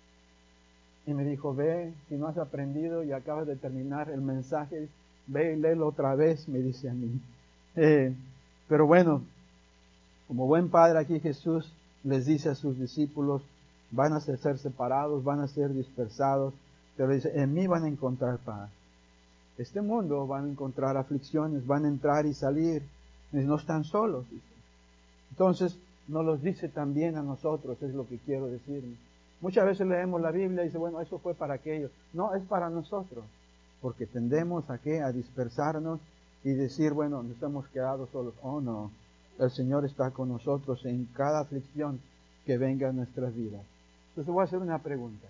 Y me dijo, ve, si no has aprendido y acabas de terminar el mensaje, ve y léelo otra vez, me dice a mí. Eh, pero bueno, como buen padre aquí Jesús les dice a sus discípulos, van a ser separados, van a ser dispersados, pero dice, en mí van a encontrar paz. Este mundo van a encontrar aflicciones, van a entrar y salir, y no están solos, dice. Entonces, nos los dice también a nosotros, es lo que quiero decir. Muchas veces leemos la Biblia y dice, bueno, eso fue para aquellos. No, es para nosotros, porque tendemos a qué, a dispersarnos y decir, bueno, nos hemos quedado solos. Oh, no, el Señor está con nosotros en cada aflicción que venga en nuestras vidas. Entonces voy a hacer una pregunta.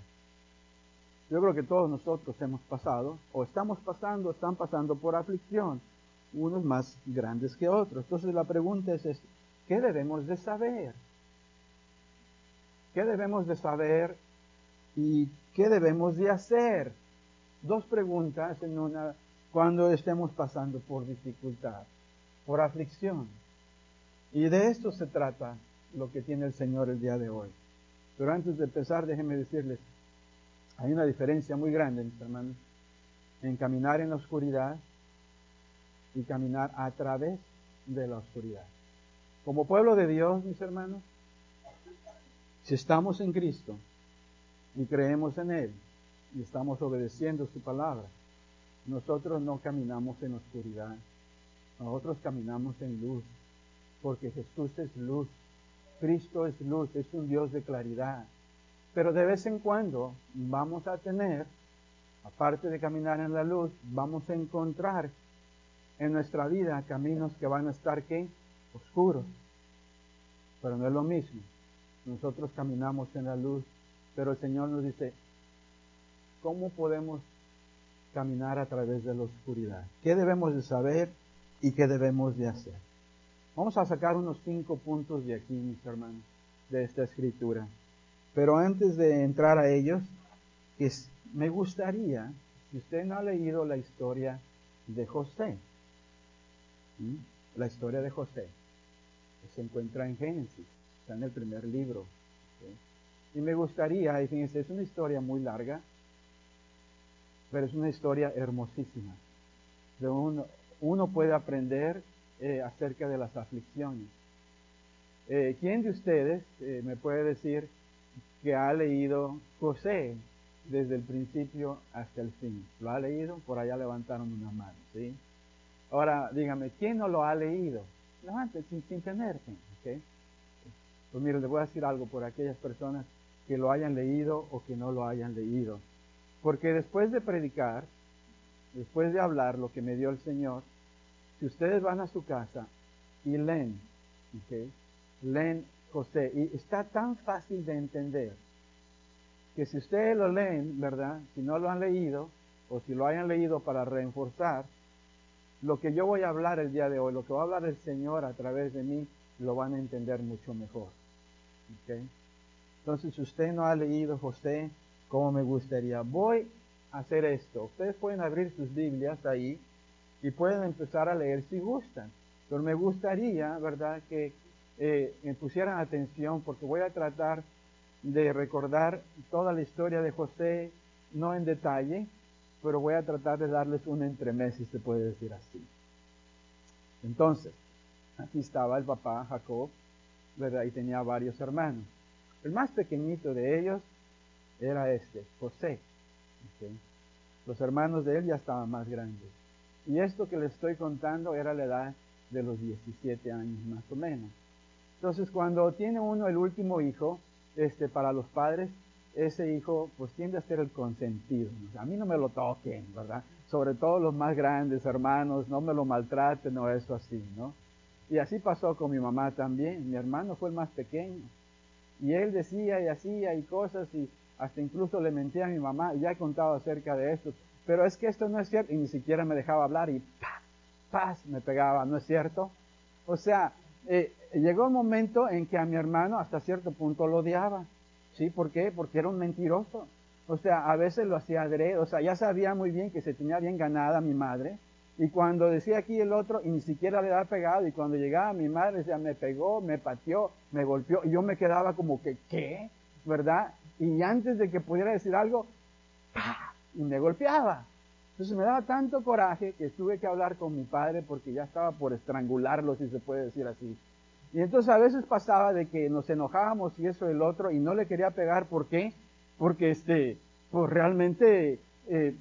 Yo creo que todos nosotros hemos pasado, o estamos pasando, están pasando por aflicción, unos más grandes que otros. Entonces la pregunta es esta, ¿qué debemos de saber? ¿Qué debemos de saber y qué debemos de hacer? Dos preguntas en una, cuando estemos pasando por dificultad, por aflicción. Y de esto se trata lo que tiene el Señor el día de hoy. Pero antes de empezar, déjenme decirles, hay una diferencia muy grande, mis hermanos, en caminar en la oscuridad y caminar a través de la oscuridad. Como pueblo de Dios, mis hermanos, si estamos en Cristo y creemos en Él y estamos obedeciendo su palabra, nosotros no caminamos en oscuridad, nosotros caminamos en luz, porque Jesús es luz, Cristo es luz, es un Dios de claridad. Pero de vez en cuando vamos a tener, aparte de caminar en la luz, vamos a encontrar en nuestra vida caminos que van a estar, ¿qué? Oscuros. Pero no es lo mismo. Nosotros caminamos en la luz, pero el Señor nos dice, ¿cómo podemos caminar a través de la oscuridad? ¿Qué debemos de saber y qué debemos de hacer? Vamos a sacar unos cinco puntos de aquí, mis hermanos, de esta escritura. Pero antes de entrar a ellos, es, me gustaría, si usted no ha leído la historia de José, ¿sí? La historia de José, que se encuentra en Génesis, está en el primer libro, ¿sí? Y me gustaría, y fíjense, es una historia muy larga, pero es una historia hermosísima. De uno, uno puede aprender eh, acerca de las aflicciones. Eh, ¿Quién de ustedes eh, me puede decir que ha leído José desde el principio hasta el fin? ¿Lo ha leído? Por allá levantaron una mano, ¿sí? Ahora, dígame, ¿quién no lo ha leído? Levante, sin, sin tenerse, ¿ok? Pues mire, les voy a decir algo por aquellas personas que lo hayan leído o que no lo hayan leído. Porque después de predicar, después de hablar lo que me dio el Señor, si ustedes van a su casa y leen, ¿ok? Leen José, y está tan fácil de entender, que si ustedes lo leen, ¿verdad? Si no lo han leído, o si lo hayan leído para reforzar, lo que yo voy a hablar el día de hoy, lo que va a hablar el Señor a través de mí, lo van a entender mucho mejor. ¿Okay? Entonces, si usted no ha leído José, como me gustaría, voy a hacer esto. Ustedes pueden abrir sus Biblias ahí, y pueden empezar a leer si gustan. Pero me gustaría, ¿verdad?, que eh, me pusieran atención, porque voy a tratar de recordar toda la historia de José, no en detalle, pero voy a tratar de darles un entremés, si se puede decir así. Entonces, aquí estaba el papá Jacob, ¿verdad?, y tenía varios hermanos. El más pequeñito de ellos era este, José. ¿Okay? Los hermanos de él ya estaban más grandes. Y esto que les estoy contando era la edad de los diecisiete años más o menos. Entonces, cuando tiene uno el último hijo, este, para los padres, ese hijo pues tiende a ser el consentido. O sea, a mí no me lo toquen, ¿verdad? Sobre todo los más grandes hermanos, no me lo maltraten o eso así, ¿no? Y así pasó con mi mamá también. Mi hermano fue el más pequeño. Y él decía y hacía y cosas y hasta incluso le mentía a mi mamá. Y ya he contado acerca de esto. Pero es que esto no es cierto. Y ni siquiera me dejaba hablar y ¡paz! ¡Paz! Me pegaba, ¿no es cierto? O sea, eh, llegó un momento en que a mi hermano hasta cierto punto lo odiaba. ¿Sí? ¿Por qué? Porque era un mentiroso. O sea, a veces lo hacía adrede. O sea, ya sabía muy bien que se tenía bien ganada mi madre. Y cuando decía aquí el otro, y ni siquiera le había pegado, y cuando llegaba mi madre, decía, me pegó, me pateó, me golpeó, y yo me quedaba como que, ¿qué? ¿Verdad? Y antes de que pudiera decir algo, ¡pah! Y me golpeaba. Entonces me daba tanto coraje que tuve que hablar con mi padre porque ya estaba por estrangularlo, si se puede decir así. Y entonces a veces pasaba de que nos enojábamos y eso el otro, y no le quería pegar, ¿por qué? Porque este, pues realmente, eh,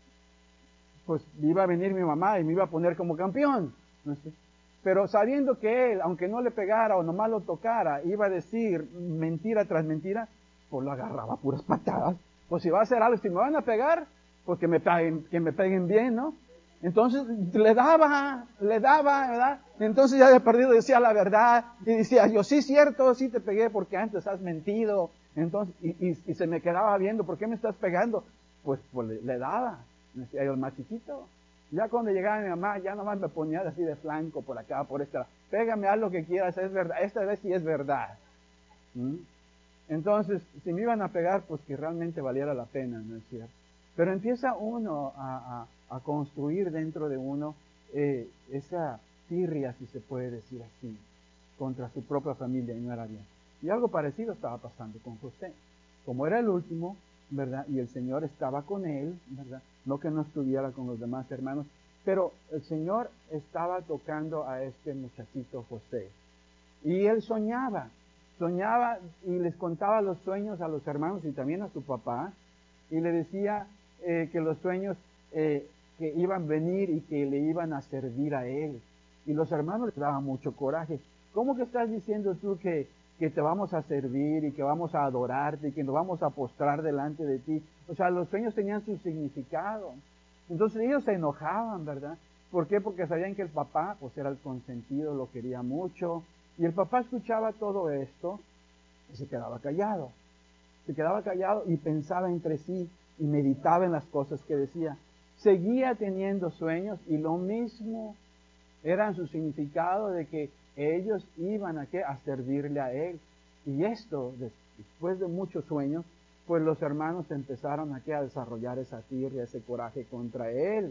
pues iba a venir mi mamá y me iba a poner como campeón. ¿No sé? Pero sabiendo que él, aunque no le pegara o nomás lo tocara, iba a decir mentira tras mentira, pues lo agarraba a puras patadas. Pues si va a hacer algo, si me van a pegar, pues que me peguen, que me peguen bien, ¿no? Entonces le daba, le daba, ¿verdad? Entonces ya de perdido decía la verdad y decía, yo sí cierto, sí te pegué porque antes has mentido. Entonces, y, y, y se me quedaba viendo, ¿por qué me estás pegando? Pues, pues le, le daba. El más chiquito. Ya cuando llegaba mi mamá, ya nomás me ponía así de flanco por acá, por esta. Pégame haz lo que quieras, es verdad. Esta vez sí es verdad. ¿Mm? Entonces, si me iban a pegar, pues que realmente valiera la pena, ¿no es cierto? Pero empieza uno a, a, a construir dentro de uno eh, esa tirria, si se puede decir así, contra su propia familia, y no era bien. Y algo parecido estaba pasando con José. Como era el último, ¿verdad? Y el Señor estaba con él, ¿verdad? No que no estuviera con los demás hermanos, pero el Señor estaba tocando a este muchachito José. Y él soñaba, soñaba y les contaba los sueños a los hermanos y también a su papá, y le decía eh, que los sueños eh, que iban a venir y que le iban a servir a él. Y los hermanos les daban mucho coraje. ¿Cómo que estás diciendo tú que, que te vamos a servir y que vamos a adorarte y que nos vamos a postrar delante de ti? O sea, los sueños tenían su significado. Entonces ellos se enojaban, ¿verdad? ¿Por qué? Porque sabían que el papá, pues era el consentido, lo quería mucho. Y el papá escuchaba todo esto y se quedaba callado. Se quedaba callado y pensaba entre sí y meditaba en las cosas que decía. Seguía teniendo sueños y lo mismo era su significado de que ellos iban a, ¿qué? A servirle a él. Y esto, después de muchos sueños, pues los hermanos empezaron a, ¿qué? A desarrollar esa tirria, ese coraje contra él.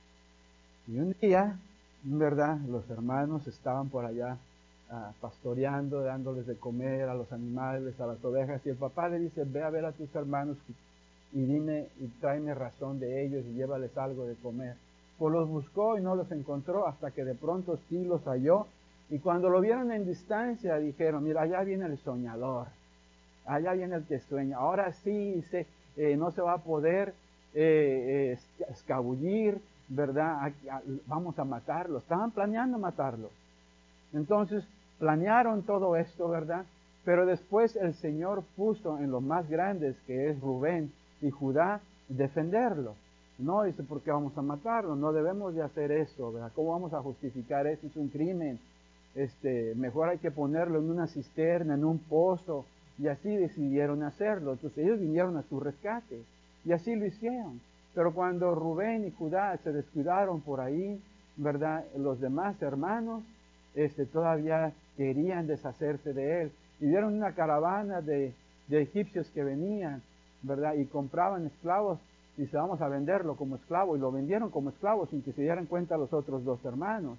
Y un día, ¿verdad? Los hermanos estaban por allá uh, pastoreando, dándoles de comer a los animales, a las ovejas, y el papá le dice, ve a ver a tus hermanos y dime y tráeme razón de ellos y llévales algo de comer. Pues los buscó y no los encontró hasta que de pronto sí los halló, y cuando lo vieron en distancia dijeron, mira, allá viene el soñador, allá viene el que sueña, ahora sí se, eh, no se va a poder eh, eh, escabullir, ¿verdad? Vamos a matarlo. Estaban planeando matarlo. Entonces, planearon todo esto, ¿verdad? Pero después el Señor puso en los más grandes, que es Rubén y Judá, defenderlo. No, dice, ¿por qué vamos a matarlo? No debemos de hacer eso, ¿verdad? ¿Cómo vamos a justificar eso? Es un crimen. Este, mejor hay que ponerlo en una cisterna, en un pozo, y así decidieron hacerlo. Entonces ellos vinieron a su rescate, y así lo hicieron. Pero cuando Rubén y Judá se descuidaron por ahí, ¿verdad? Los demás hermanos, este, todavía querían deshacerse de él. Y vieron una caravana de, de egipcios que venían, ¿verdad? Y compraban esclavos, dice, vamos a venderlo como esclavo. Y lo vendieron como esclavo sin que se dieran cuenta los otros dos hermanos.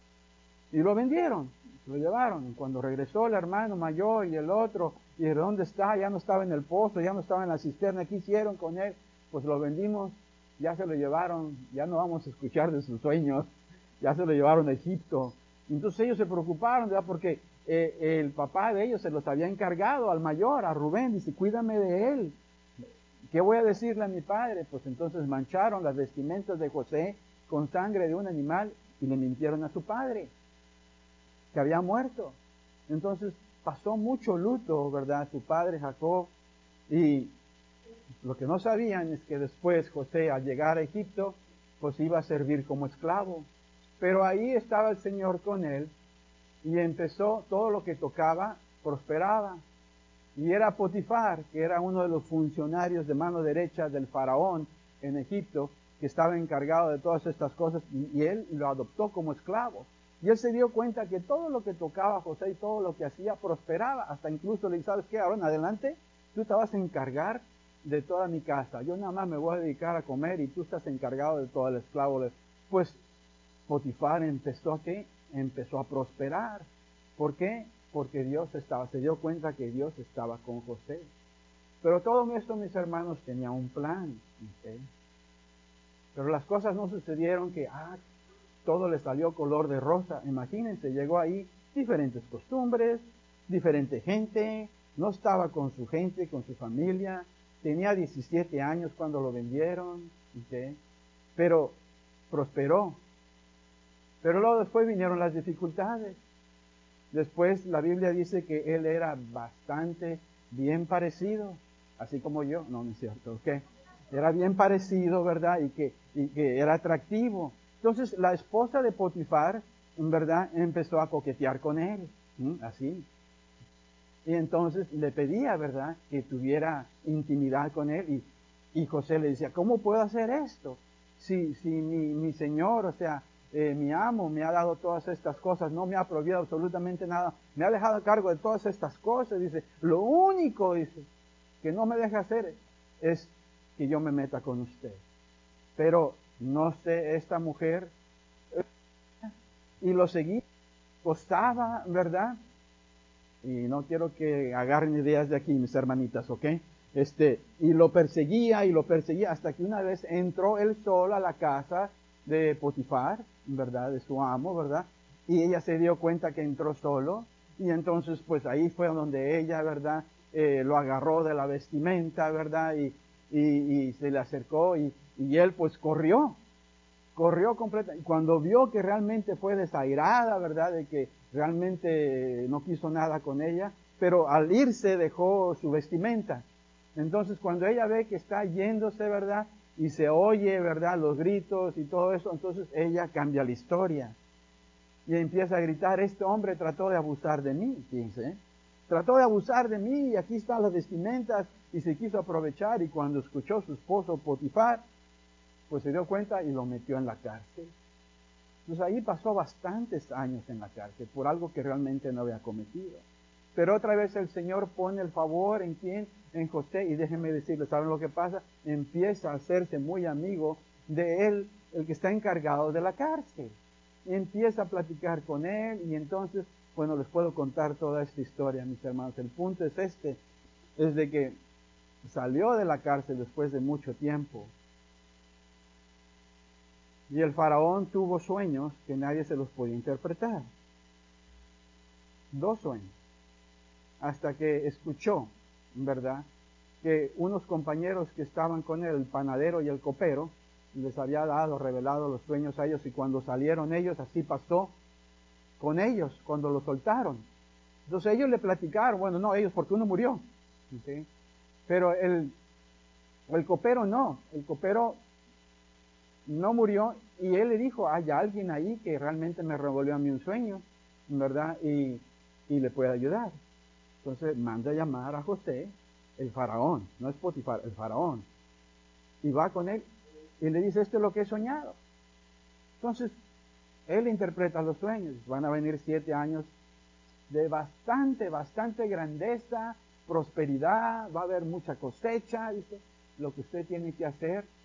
Y lo vendieron, lo llevaron. Y cuando regresó el hermano mayor y el otro, y de dónde está, ya no estaba en el pozo, ya no estaba en la cisterna, ¿qué hicieron con él? Pues lo vendimos, ya se lo llevaron, ya no vamos a escuchar de sus sueños, ya se lo llevaron a Egipto. Entonces ellos se preocuparon, ¿verdad? Porque eh, el papá de ellos se los había encargado al mayor, a Rubén, dice, cuídame de él. ¿Qué voy a decirle a mi padre? Pues entonces mancharon las vestimentas de José con sangre de un animal y le mintieron a su padre, que había muerto. Entonces pasó mucho luto, ¿verdad? Su padre Jacob, y lo que no sabían es que después José, al llegar a Egipto, pues iba a servir como esclavo. Pero ahí estaba el Señor con él, y empezó, todo lo que tocaba, prosperaba. Y era Potifar, que era uno de los funcionarios de mano derecha del faraón en Egipto, que estaba encargado de todas estas cosas, y, y él lo adoptó como esclavo. Y él se dio cuenta que todo lo que tocaba José y todo lo que hacía prosperaba, hasta incluso le dice, ¿sabes qué? Ahora en adelante tú te vas a encargar de toda mi casa, yo nada más me voy a dedicar a comer y tú estás encargado de todo el esclavo. Pues Potifar empezó a ¿qué? Empezó a prosperar. ¿Por qué? Porque Dios estaba, se dio cuenta que Dios estaba con José. Pero todo esto, mis hermanos, tenía un plan. ¿Okay? Pero las cosas no sucedieron que, ah, todo le salió color de rosa. Imagínense, llegó ahí diferentes costumbres, diferente gente, no estaba con su gente, con su familia, tenía diecisiete años cuando lo vendieron, ¿okay? Pero prosperó. Pero luego después vinieron las dificultades. Después la Biblia dice que él era bastante bien parecido, así como yo, no, no es cierto, ¿ok? Era bien parecido, ¿verdad? Y que, y que era atractivo. Entonces la esposa de Potifar, en verdad, empezó a coquetear con él, ¿sí? Así. Y entonces le pedía, ¿verdad?, que tuviera intimidad con él. Y, y José le decía, ¿cómo puedo hacer esto? Si, si mi, mi señor, o sea, eh, mi amo me ha dado todas estas cosas, no me ha prohibido absolutamente nada, me ha dejado a cargo de todas estas cosas. Dice, lo único, dice, que no me deja hacer es que yo me meta con usted. Pero no sé, esta mujer, y lo seguí, costaba, ¿verdad? Y no quiero que agarren ideas de aquí, mis hermanitas, ¿ok? Este, y lo perseguía y lo perseguía hasta que una vez entró él solo a la casa de Potifar, ¿verdad? De su amo, ¿verdad? Y ella se dio cuenta que entró solo, y entonces pues ahí fue donde ella, ¿verdad? Eh, lo agarró de la vestimenta, ¿verdad? Y, y, y se le acercó y, y él pues corrió, corrió completa. Y cuando vio que realmente fue desairada, ¿verdad? De que realmente no quiso nada con ella, pero al irse dejó su vestimenta. Entonces cuando ella ve que está yéndose, ¿verdad? Y se oye, ¿verdad? Los gritos y todo eso, entonces ella cambia la historia. Y empieza a gritar, este hombre trató de abusar de mí, fíjense. ¿eh? Trató de abusar de mí y aquí están las vestimentas y se quiso aprovechar. Y cuando escuchó su esposo Potifar, pues se dio cuenta y lo metió en la cárcel. Entonces ahí pasó bastantes años en la cárcel por algo que realmente no había cometido. Pero otra vez el Señor pone el favor en quién, en José, y déjenme decirles, ¿saben lo que pasa? Empieza a hacerse muy amigo de él, el que está encargado de la cárcel. Y empieza a platicar con él, y entonces, bueno, les puedo contar toda esta historia, mis hermanos. El punto es este, es de que salió de la cárcel después de mucho tiempo. Y el faraón tuvo sueños que nadie se los podía interpretar. Dos sueños. Hasta que escuchó, ¿verdad?, que unos compañeros que estaban con él, el panadero y el copero, les había dado, revelado los sueños a ellos, y cuando salieron ellos, así pasó con ellos, cuando lo soltaron. Entonces ellos le platicaron, bueno, no ellos, porque uno murió, ¿sí? Pero el, el copero no, el copero no murió, y él le dijo, hay alguien ahí que realmente me revolvió a mí un sueño, ¿verdad? Y, y le puede ayudar. Entonces manda a llamar a José, el faraón, no es Potifar, el faraón, y va con él y le dice, esto es lo que he soñado. Entonces él interpreta los sueños. Van a venir siete años de bastante, bastante grandeza, prosperidad, va a haber mucha cosecha, dice. Lo que usted tiene que hacer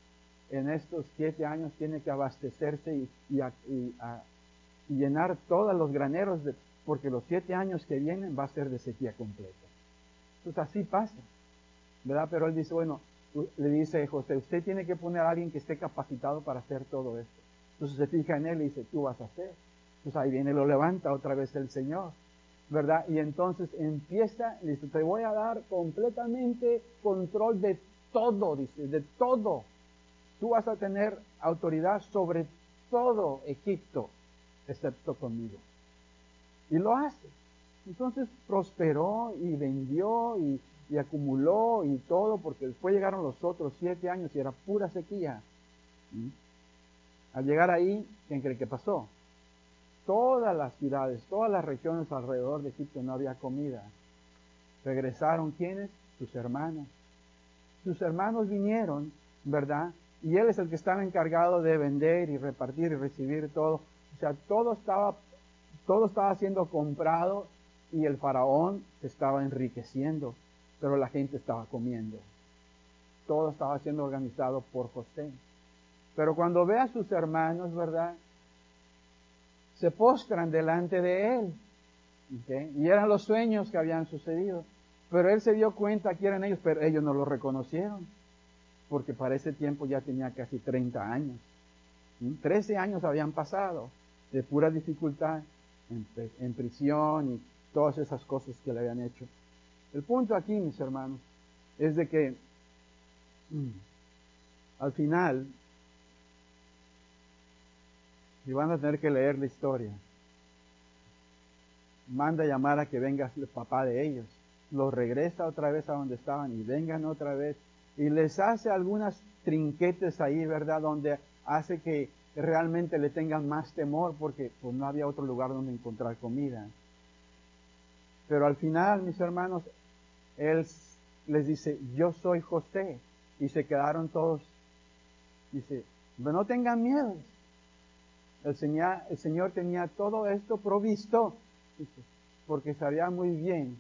en estos siete años tiene que abastecerse y, y, a, y, a, y llenar todos los graneros, de, porque los siete años que vienen va a ser de sequía completa. Entonces así pasa, ¿verdad? Pero él dice, bueno, le dice José, usted tiene que poner a alguien que esté capacitado para hacer todo esto. Entonces se fija en él y dice, tú vas a hacer. Entonces ahí viene, lo levanta otra vez el Señor, ¿verdad? Y entonces empieza, dice, te voy a dar completamente control de todo, dice, de todo. Tú vas a tener autoridad sobre todo Egipto, excepto conmigo. Y lo hace. Entonces prosperó y vendió y, y acumuló y todo, porque después llegaron los otros siete años y era pura sequía. ¿Mm? Al llegar ahí, ¿quién cree que pasó? Todas las ciudades, todas las regiones alrededor de Egipto no había comida. Regresaron, ¿quiénes? Sus hermanos. Sus hermanos vinieron, ¿verdad? Y él es el que estaba encargado de vender y repartir y recibir todo. O sea, todo estaba, todo estaba siendo comprado y el faraón se estaba enriqueciendo, pero la gente estaba comiendo. Todo estaba siendo organizado por José. Pero cuando ve a sus hermanos, ¿verdad? Se postran delante de él. ¿Okay? Y eran los sueños que habían sucedido. Pero él se dio cuenta que eran ellos, pero ellos no lo reconocieron. Porque para ese tiempo ya tenía casi treinta años. ¿Mm? trece años habían pasado de pura dificultad, en, en prisión y todas esas cosas que le habían hecho. El punto aquí, mis hermanos, es de que mm, al final, y van a tener que leer la historia, manda llamar a que venga el papá de ellos, los regresa otra vez a donde estaban y vengan otra vez y les hace algunas trinquetes ahí, ¿verdad? Donde hace que realmente le tengan más temor porque pues no había otro lugar donde encontrar comida. Pero al final, mis hermanos, él les dice, yo soy José, y se quedaron todos, dice, no tengan miedo. El Señor, el Señor tenía todo esto provisto, dice, porque sabía muy bien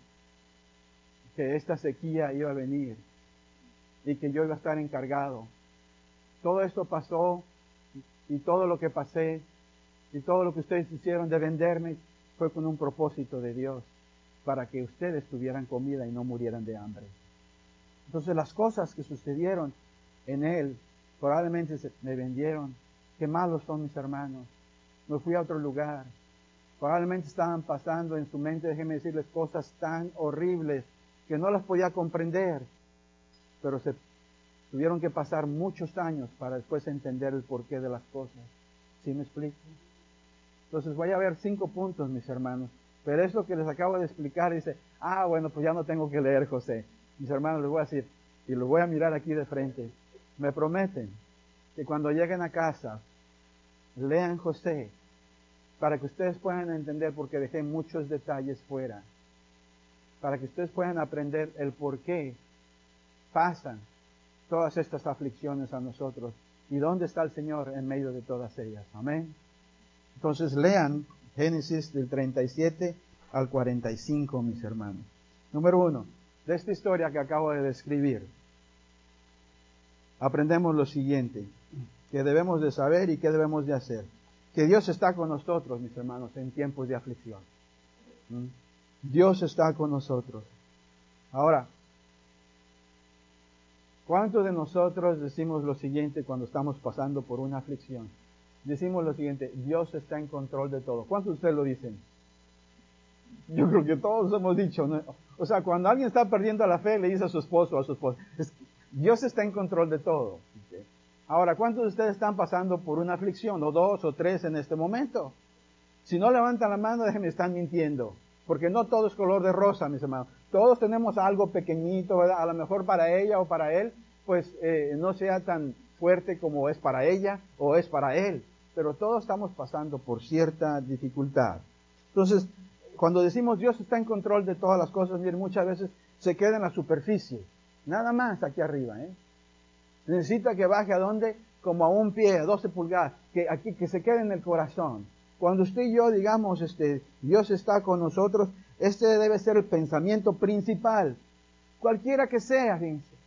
que esta sequía iba a venir y que yo iba a estar encargado. Todo esto pasó y todo lo que pasé y todo lo que ustedes hicieron de venderme fue con un propósito de Dios, para que ustedes tuvieran comida y no murieran de hambre. Entonces las cosas que sucedieron en él, probablemente se, me vendieron, qué malos son mis hermanos, me fui a otro lugar. Probablemente estaban pasando en su mente, déjenme decirles, cosas tan horribles que no las podía comprender, pero se tuvieron que pasar muchos años para después entender el porqué de las cosas. ¿Sí me explico? Entonces voy a ver cinco puntos, mis hermanos, pero eso que les acabo de explicar, dice, ah, bueno, pues ya no tengo que leer José. Mis hermanos, les voy a decir, y los voy a mirar aquí de frente, me prometen que cuando lleguen a casa, lean José, para que ustedes puedan entender, porque dejé muchos detalles fuera, para que ustedes puedan aprender el por qué pasan todas estas aflicciones a nosotros y dónde está el Señor en medio de todas ellas. Amén. Entonces lean Génesis del treinta y siete al cuarenta y cinco, mis hermanos. Número uno, de esta historia que acabo de describir, aprendemos lo siguiente, que debemos de saber y que debemos de hacer. Que Dios está con nosotros, mis hermanos, en tiempos de aflicción. ¿Mm? Dios está con nosotros. Ahora, ¿cuántos de nosotros decimos lo siguiente cuando estamos pasando por una aflicción? Decimos lo siguiente, Dios está en control de todo. ¿Cuántos de ustedes lo dicen? Yo creo que todos hemos dicho, ¿no? O sea, cuando alguien está perdiendo la fe, le dice a su esposo o a su esposa, Dios está en control de todo. ¿Okay? Ahora, ¿cuántos de ustedes están pasando por una aflicción? O dos o tres en este momento. Si no levantan la mano, déjenme, están mintiendo. Porque no todo es color de rosa, mis hermanos. Todos tenemos algo pequeñito, ¿verdad? A lo mejor para ella o para él, pues eh, no sea tan fuerte como es para ella o es para él. Pero todos estamos pasando por cierta dificultad. Entonces, cuando decimos Dios está en control de todas las cosas, miren, muchas veces se queda en la superficie. Nada más aquí arriba, ¿eh? Necesita que baje a dónde? Como a un pie, a doce pulgadas, que aquí, que se quede en el corazón. Cuando usted y yo digamos, este, Dios está con nosotros, este debe ser el pensamiento principal. Cualquiera que sea, fíjense.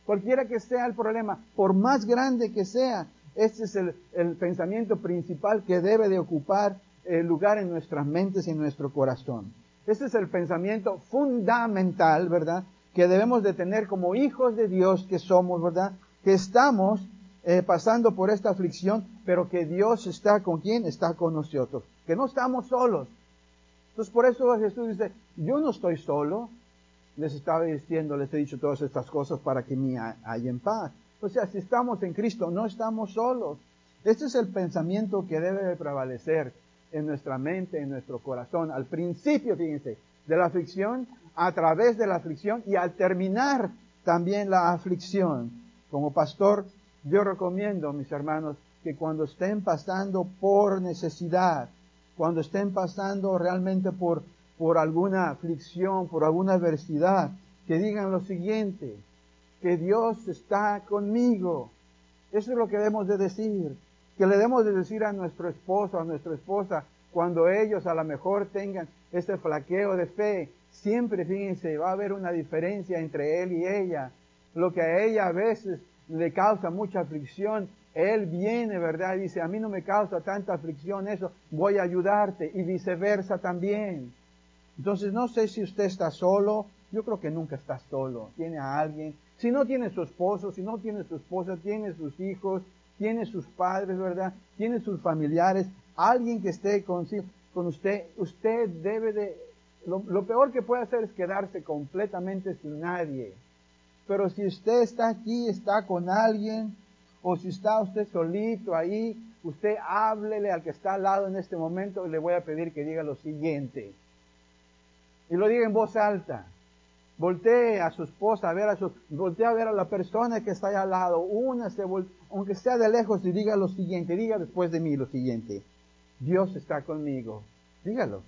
Cualquiera que sea el problema, por más grande que sea, este es el, el pensamiento principal que debe de ocupar el lugar en nuestras mentes y en nuestro corazón. Este es el pensamiento fundamental, ¿verdad?, que debemos de tener como hijos de Dios que somos, ¿verdad?, que estamos eh, pasando por esta aflicción, pero que Dios está con quién, está con nosotros, que no estamos solos. Entonces por eso Jesús dice, yo no estoy solo, les estaba diciendo, les he dicho todas estas cosas para que me hallen paz. O sea, si estamos en Cristo, no estamos solos. Este es el pensamiento que debe de prevalecer en nuestra mente, en nuestro corazón. Al principio, fíjense, de la aflicción, a través de la aflicción y al terminar también la aflicción. Como pastor, yo recomiendo, mis hermanos, que cuando estén pasando por necesidad, cuando estén pasando realmente por, por alguna aflicción, por alguna adversidad, que digan lo siguiente, que Dios está conmigo. Eso es lo que debemos de decir, que le debemos de decir a nuestro esposo, a nuestra esposa, cuando ellos a lo mejor tengan ese flaqueo de fe. Siempre, fíjense, va a haber una diferencia entre él y ella. Lo que a ella a veces le causa mucha aflicción, él viene, ¿verdad? Y dice, a mí no me causa tanta aflicción eso, voy a ayudarte, y viceversa también. Entonces, no sé si usted está solo, yo creo que nunca está solo, tiene a alguien. Si no tiene su esposo, si no tiene su esposa, tiene sus hijos, tiene sus padres, ¿verdad? Tiene sus familiares, alguien que esté con, con usted. Usted debe de, lo, lo peor que puede hacer es quedarse completamente sin nadie. Pero si usted está aquí, está con alguien, o si está usted solito ahí, usted háblele al que está al lado en este momento y le voy a pedir que diga lo siguiente. Y lo diga en voz alta. Voltee a su esposa, a ver a su, voltee a ver a la persona que está ahí al lado. Únase, aunque sea de lejos, y diga lo siguiente. Diga después de mí lo siguiente. Dios está conmigo. Dígalo.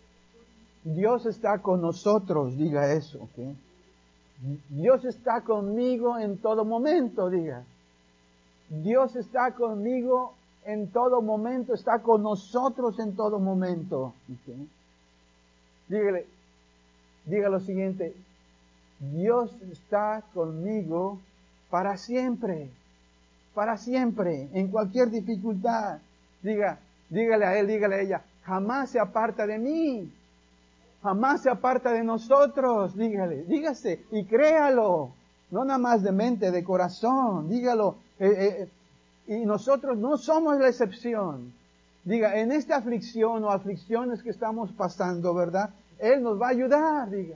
Dios está con nosotros. Diga eso, ¿ok? Dios está conmigo en todo momento, diga. Dios está conmigo en todo momento, está con nosotros en todo momento. ¿Okay? Dígale, diga lo siguiente, Dios está conmigo para siempre, para siempre, en cualquier dificultad. Diga, dígale a él, dígale a ella, jamás se aparta de mí. Jamás se aparta de nosotros, dígale, dígase, y créalo, no nada más de mente, de corazón, dígalo, eh, eh, y nosotros no somos la excepción. Diga, en esta aflicción o aflicciones que estamos pasando, ¿verdad? Él nos va a ayudar, diga.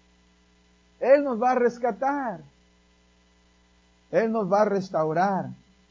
Él nos va a rescatar. Él nos va a restaurar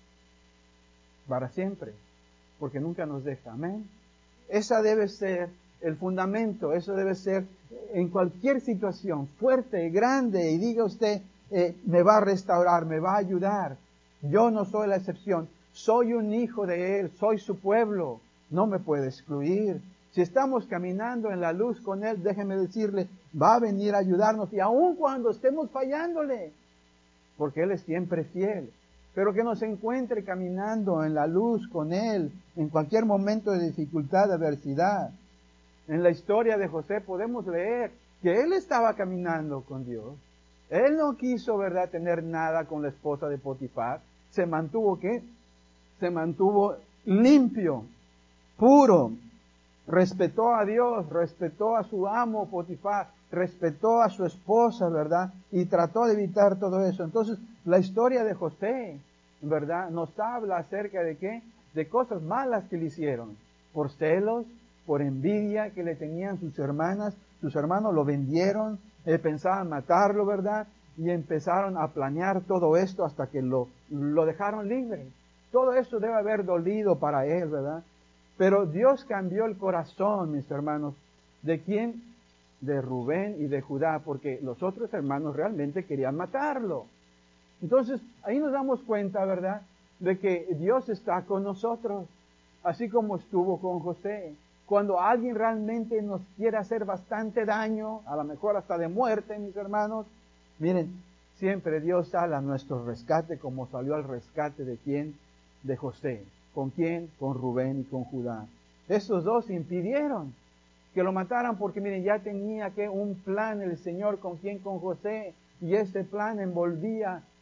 para siempre, porque nunca nos deja, amén. Esa debe ser el fundamento, eso debe ser en cualquier situación, fuerte, grande, y diga usted, eh, me va a restaurar, me va a ayudar. Yo no soy la excepción, soy un hijo de Él, soy su pueblo, no me puede excluir. Si estamos caminando en la luz con Él, déjeme decirle, va a venir a ayudarnos, y aun cuando estemos fallándole, porque Él es siempre fiel. Pero que nos encuentre caminando en la luz con Él, en cualquier momento de dificultad, de adversidad. En la historia de José podemos leer que él estaba caminando con Dios. Él no quiso, ¿verdad?, tener nada con la esposa de Potifar. Se mantuvo, ¿qué? Se mantuvo limpio, puro. Respetó a Dios, respetó a su amo Potifar, respetó a su esposa, ¿verdad? Y trató de evitar todo eso. Entonces, la historia de José, ¿verdad?, nos habla acerca de qué? De cosas malas que le hicieron. Por celos, por envidia que le tenían sus hermanas, sus hermanos lo vendieron, eh, pensaban matarlo, ¿verdad? Y empezaron a planear todo esto hasta que lo, lo dejaron libre. Todo eso debe haber dolido para él, ¿verdad? Pero Dios cambió el corazón, mis hermanos. ¿De quién? De Rubén y de Judá, porque los otros hermanos realmente querían matarlo. Entonces, ahí nos damos cuenta, ¿verdad?, de que Dios está con nosotros, así como estuvo con José. Cuando alguien realmente nos quiere hacer bastante daño, a lo mejor hasta de muerte, mis hermanos, miren, siempre Dios sale a nuestro rescate, como salió al rescate de quién, de José. ¿Con quién? Con Rubén y con Judá. Esos dos impidieron que lo mataran porque, miren, ya tenía que un plan el Señor con quién, con José, y ese plan envolvía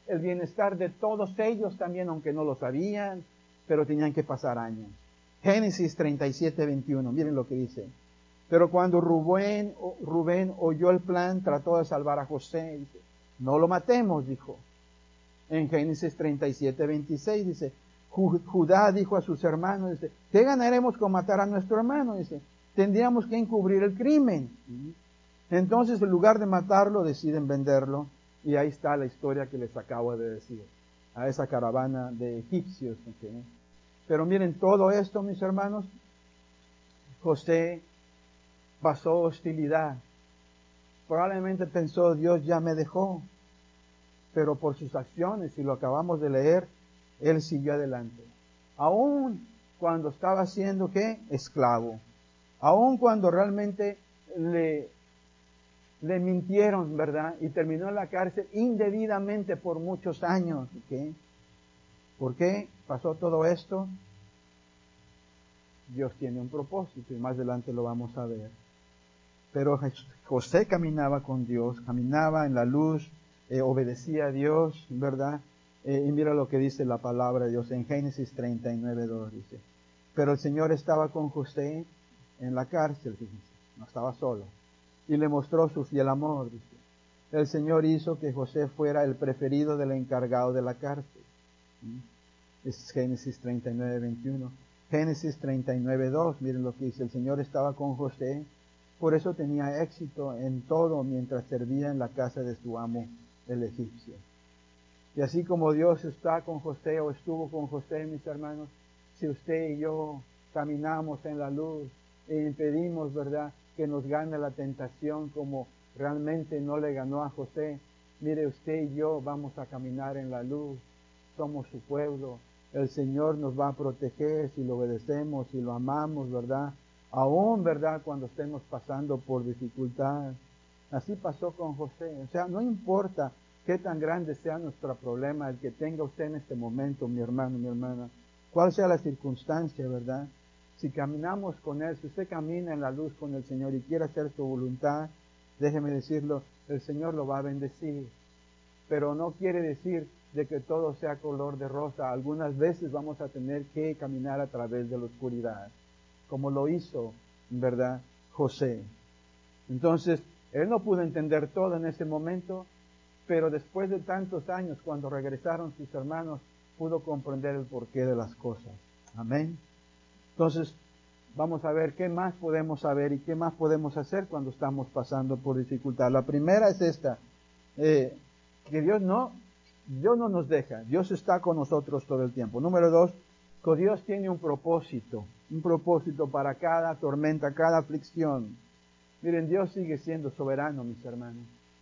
el bienestar de todos ellos también, aunque no lo sabían, pero tenían que pasar años. Génesis treinta y siete, veintiuno, miren lo que dice. Pero cuando Rubén, Rubén oyó el plan, trató de salvar a José. Dice, no lo matemos, dijo. En Génesis treinta y siete, veintiséis dice, Judá dijo a sus hermanos, dice, ¿qué ganaremos con matar a nuestro hermano? Dice, tendríamos que encubrir el crimen. Entonces, en lugar de matarlo, deciden venderlo. Y ahí está la historia que les acabo de decir, a esa caravana de egipcios. ¿Okay? Pero miren, todo esto, mis hermanos, José pasó hostilidad. Probablemente pensó, Dios ya me dejó. Pero por sus acciones, y lo acabamos de leer, él siguió adelante. Aún cuando estaba siendo, ¿qué? Esclavo. Aún cuando realmente le, le mintieron, ¿verdad? Y terminó en la cárcel indebidamente por muchos años. ¿Okay? ¿Por qué pasó todo esto? Dios tiene un propósito y más adelante lo vamos a ver. Pero José caminaba con Dios, caminaba en la luz, eh, obedecía a Dios, ¿verdad? Eh, y mira lo que dice la palabra de Dios en Génesis treinta y nueve, dos, dice. Pero el Señor estaba con José en la cárcel, fíjense, no estaba solo. Y le mostró su fiel amor, dice. El Señor hizo que José fuera el preferido del encargado de la cárcel. ¿Mm? Es Génesis treinta y nueve, veintiuno. Génesis treinta y nueve, dos, miren lo que dice. El Señor estaba con José, por eso tenía éxito en todo mientras servía en la casa de su amo, el egipcio. Y así como Dios está con José o estuvo con José, mis hermanos, si usted y yo caminamos en la luz e impedimos, ¿verdad?, que nos gane la tentación como realmente no le ganó a José, mire, usted y yo vamos a caminar en la luz, somos su pueblo, el Señor nos va a proteger si lo obedecemos, si lo amamos, ¿verdad?, aún, ¿verdad?, cuando estemos pasando por dificultad. Así pasó con José. O sea, no importa qué tan grande sea nuestro problema, el que tenga usted en este momento, mi hermano, mi hermana, cuál sea la circunstancia, ¿verdad? Si caminamos con Él, si usted camina en la luz con el Señor y quiere hacer su voluntad, déjeme decirlo, el Señor lo va a bendecir. Pero no quiere decir de que todo sea color de rosa. Algunas veces vamos a tener que caminar a través de la oscuridad, como lo hizo, ¿verdad?, José. Entonces, él no pudo entender todo en ese momento, pero después de tantos años, cuando regresaron sus hermanos, pudo comprender el porqué de las cosas. Amén. Entonces, vamos a ver qué más podemos saber y qué más podemos hacer cuando estamos pasando por dificultad. La primera es esta, eh, que Dios no, Dios no nos deja, Dios está con nosotros todo el tiempo. Número dos, que Dios tiene un propósito, un propósito para cada tormenta, cada aflicción. Miren, Dios sigue siendo soberano, mis hermanos,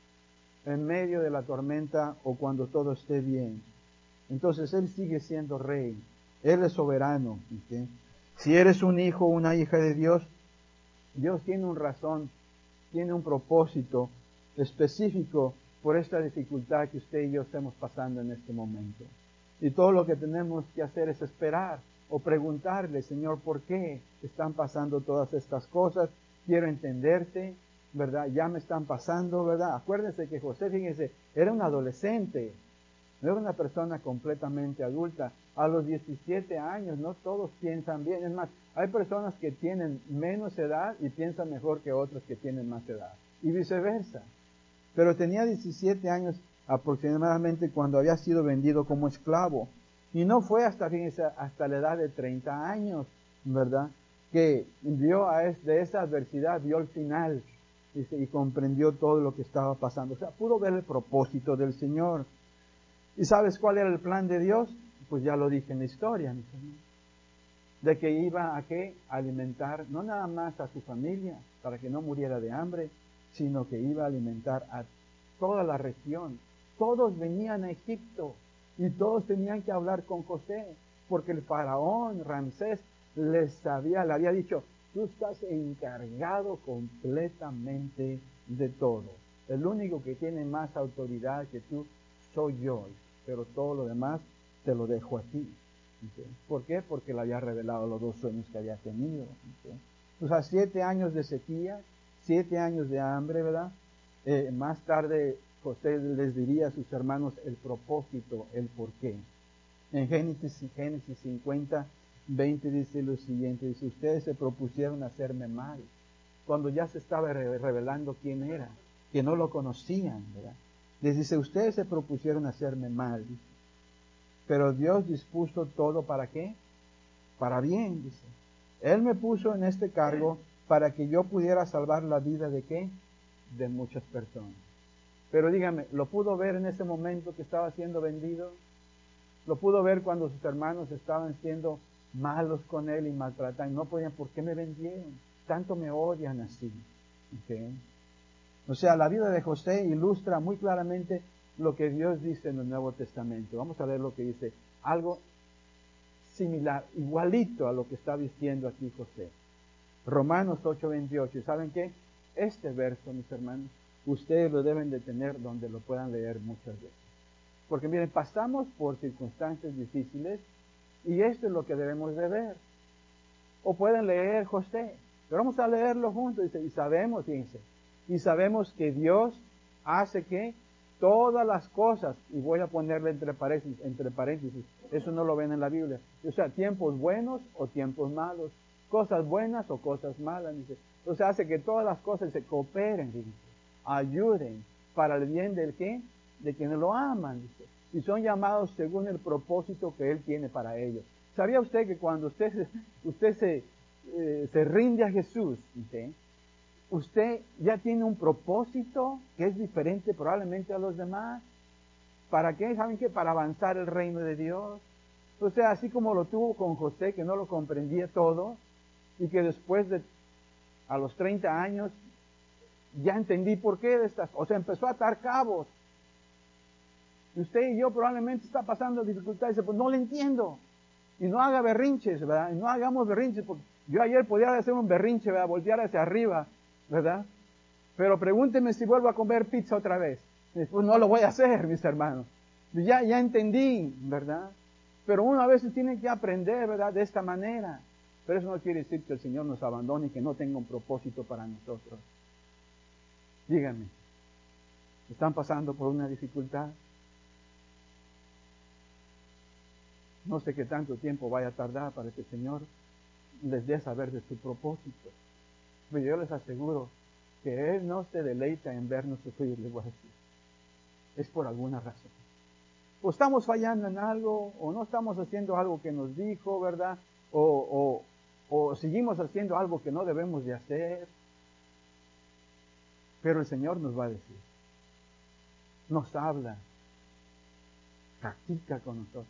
en medio de la tormenta o cuando todo esté bien. Entonces, Él sigue siendo rey, Él es soberano. ¿Okay? Si eres un hijo o una hija de Dios, Dios tiene una razón, tiene un propósito específico por esta dificultad que usted y yo estamos pasando en este momento. Y todo lo que tenemos que hacer es esperar o preguntarle, Señor, ¿por qué están pasando todas estas cosas? Quiero entenderte, ¿verdad? Ya me están pasando, ¿verdad? Acuérdense que José, fíjense, era un adolescente, no era una persona completamente adulta. A los diecisiete años, no todos piensan bien. Es más, hay personas que tienen menos edad y piensan mejor que otros que tienen más edad. Y viceversa. Pero tenía diecisiete años aproximadamente cuando había sido vendido como esclavo. Y no fue hasta, fíjense, hasta la edad de treinta años, ¿verdad?, que vio a es, de esa adversidad, vio el final y, y comprendió todo lo que estaba pasando. O sea, pudo ver el propósito del Señor. ¿Y sabes cuál era el plan de Dios? Pues ya lo dije en la historia, mis hermanos. De que iba a qué? A alimentar no nada más a su familia, para que no muriera de hambre, sino que iba a alimentar a toda la región. Todos venían a Egipto y todos tenían que hablar con José, porque el faraón Ramsés les había, le había dicho, tú estás encargado completamente de todo. El único que tiene más autoridad que tú soy yo, pero todo lo demás te lo dejo a ti. ¿Okay? ¿Por qué? Porque le había revelado los dos sueños que había tenido. ¿Okay? O sea, siete años de sequía, siete años de hambre, ¿verdad? Eh, más tarde José les diría a sus hermanos el propósito, el porqué. En Génesis, Génesis cincuenta, veinte dice lo siguiente, dice, ustedes se propusieron hacerme mal, cuando ya se estaba revelando quién era, que no lo conocían, ¿verdad? Les dice, ustedes se propusieron hacerme mal, dice, pero Dios dispuso todo ¿para qué? Para bien, dice. Él me puso en este cargo para que yo pudiera salvar la vida de ¿qué? De muchas personas. Pero dígame, ¿lo pudo ver en ese momento que estaba siendo vendido? ¿Lo pudo ver cuando sus hermanos estaban siendo malos con él y maltratan? No podían, ¿por qué me vendieron? Tanto me odian así. ¿Okay? O sea, la vida de José ilustra muy claramente lo que Dios dice en el Nuevo Testamento. Vamos a ver lo que dice. Algo similar, igualito a lo que está diciendo aquí José. Romanos ocho veintiocho. ¿Saben qué? Este verso, mis hermanos, ustedes lo deben de tener donde lo puedan leer muchas veces. Porque miren, pasamos por circunstancias difíciles y esto es lo que debemos de ver. O pueden leer José, pero vamos a leerlo juntos. Dice, y sabemos, fíjense, y sabemos que Dios hace que todas las cosas, y voy a ponerle entre paréntesis, entre paréntesis, eso no lo ven en la Biblia, o sea, tiempos buenos o tiempos malos, cosas buenas o cosas malas, dice. O sea, hace que todas las cosas se cooperen, fíjense, ayuden para el bien del ¿qué? De quienes lo aman, dice, y son llamados según el propósito que Él tiene para ellos. ¿Sabía usted que cuando usted, usted se, eh, se rinde a Jesús, ¿sí? Usted ya tiene un propósito que es diferente probablemente a los demás? ¿Para qué? ¿Saben qué? Para avanzar el reino de Dios. O sea, así como lo tuvo con José, que no lo comprendía todo, y que después de, a los treinta años, ya entendí por qué de estas, o sea, empezó a atar cabos. Y usted y yo probablemente está pasando dificultades, pues no le entiendo. Y no haga berrinches, ¿verdad? Y no hagamos berrinches, porque yo ayer podía hacer un berrinche, ¿verdad? Voltear hacia arriba, ¿verdad? Pero pregúnteme si vuelvo a comer pizza otra vez. Después no lo voy a hacer, mis hermanos. Ya, ya entendí, ¿verdad? Pero uno a veces tiene que aprender, ¿verdad? De esta manera. Pero eso no quiere decir que el Señor nos abandone y que no tenga un propósito para nosotros. Díganme, ¿están pasando por una dificultad? No sé qué tanto tiempo vaya a tardar para que el Señor les dé saber de su propósito. Pero yo les aseguro que Él no se deleita en vernos sufrir, les voy a decir. Es por alguna razón. O estamos fallando en algo, o no estamos haciendo algo que nos dijo, ¿verdad? O, o, o seguimos haciendo algo que no debemos de hacer. Pero el Señor nos va a decir. Nos habla. Practica con nosotros.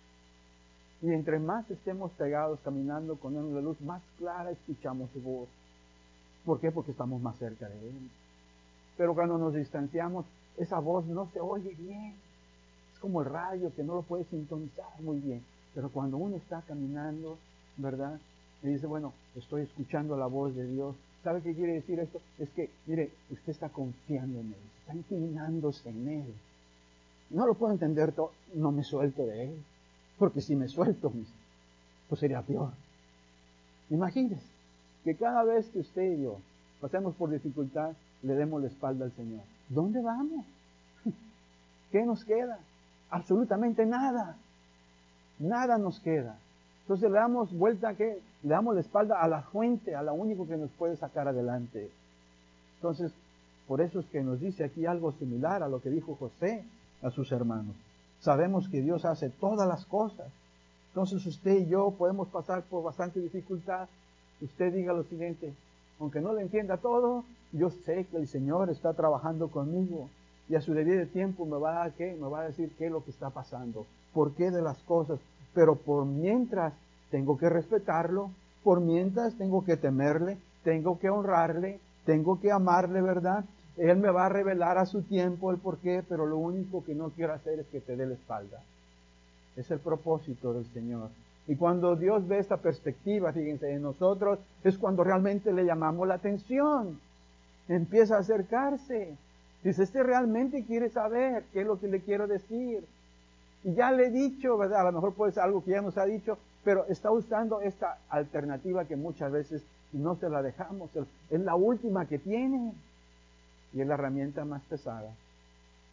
Y entre más estemos pegados caminando con Él en la luz, más clara escuchamos su voz. ¿Por qué? Porque estamos más cerca de Él. Pero cuando nos distanciamos, esa voz no se oye bien. Es como el radio que no lo puede sintonizar muy bien. Pero cuando uno está caminando, ¿verdad? Y dice, bueno, estoy escuchando la voz de Dios. ¿Sabe qué quiere decir esto? Es que, mire, usted está confiando en Él, está inclinándose en Él. No lo puedo entender todo, no me suelto de Él. Porque si me suelto, pues sería peor. Imagínese que cada vez que usted y yo pasemos por dificultad, le demos la espalda al Señor. ¿Dónde vamos? ¿Qué nos queda? Absolutamente nada. Nada nos queda. Entonces le damos vuelta, ¿qué? Le damos la espalda a la fuente, a lo único que nos puede sacar adelante. Entonces, por eso es que nos dice aquí algo similar a lo que dijo José a sus hermanos. Sabemos que Dios hace todas las cosas. Entonces usted y yo podemos pasar por bastante dificultad. Usted diga lo siguiente, aunque no le entienda todo, yo sé que el Señor está trabajando conmigo y a su debido tiempo me va a, ¿qué? Me va a decir qué es lo que está pasando, por qué de las cosas, pero por mientras tengo que respetarlo, por mientras tengo que temerle, tengo que honrarle, tengo que amarle, ¿verdad? Él me va a revelar a su tiempo el por qué, pero lo único que no quiero hacer es que te dé la espalda. Es el propósito del Señor. Y cuando Dios ve esta perspectiva, fíjense, en nosotros, es cuando realmente le llamamos la atención. Empieza a acercarse. Dice, este realmente quiere saber qué es lo que le quiero decir. Y ya le he dicho, ¿verdad? A lo mejor puede ser algo que ya nos ha dicho, pero está usando esta alternativa que muchas veces no se la dejamos. Es la última que tiene. Y es la herramienta más pesada.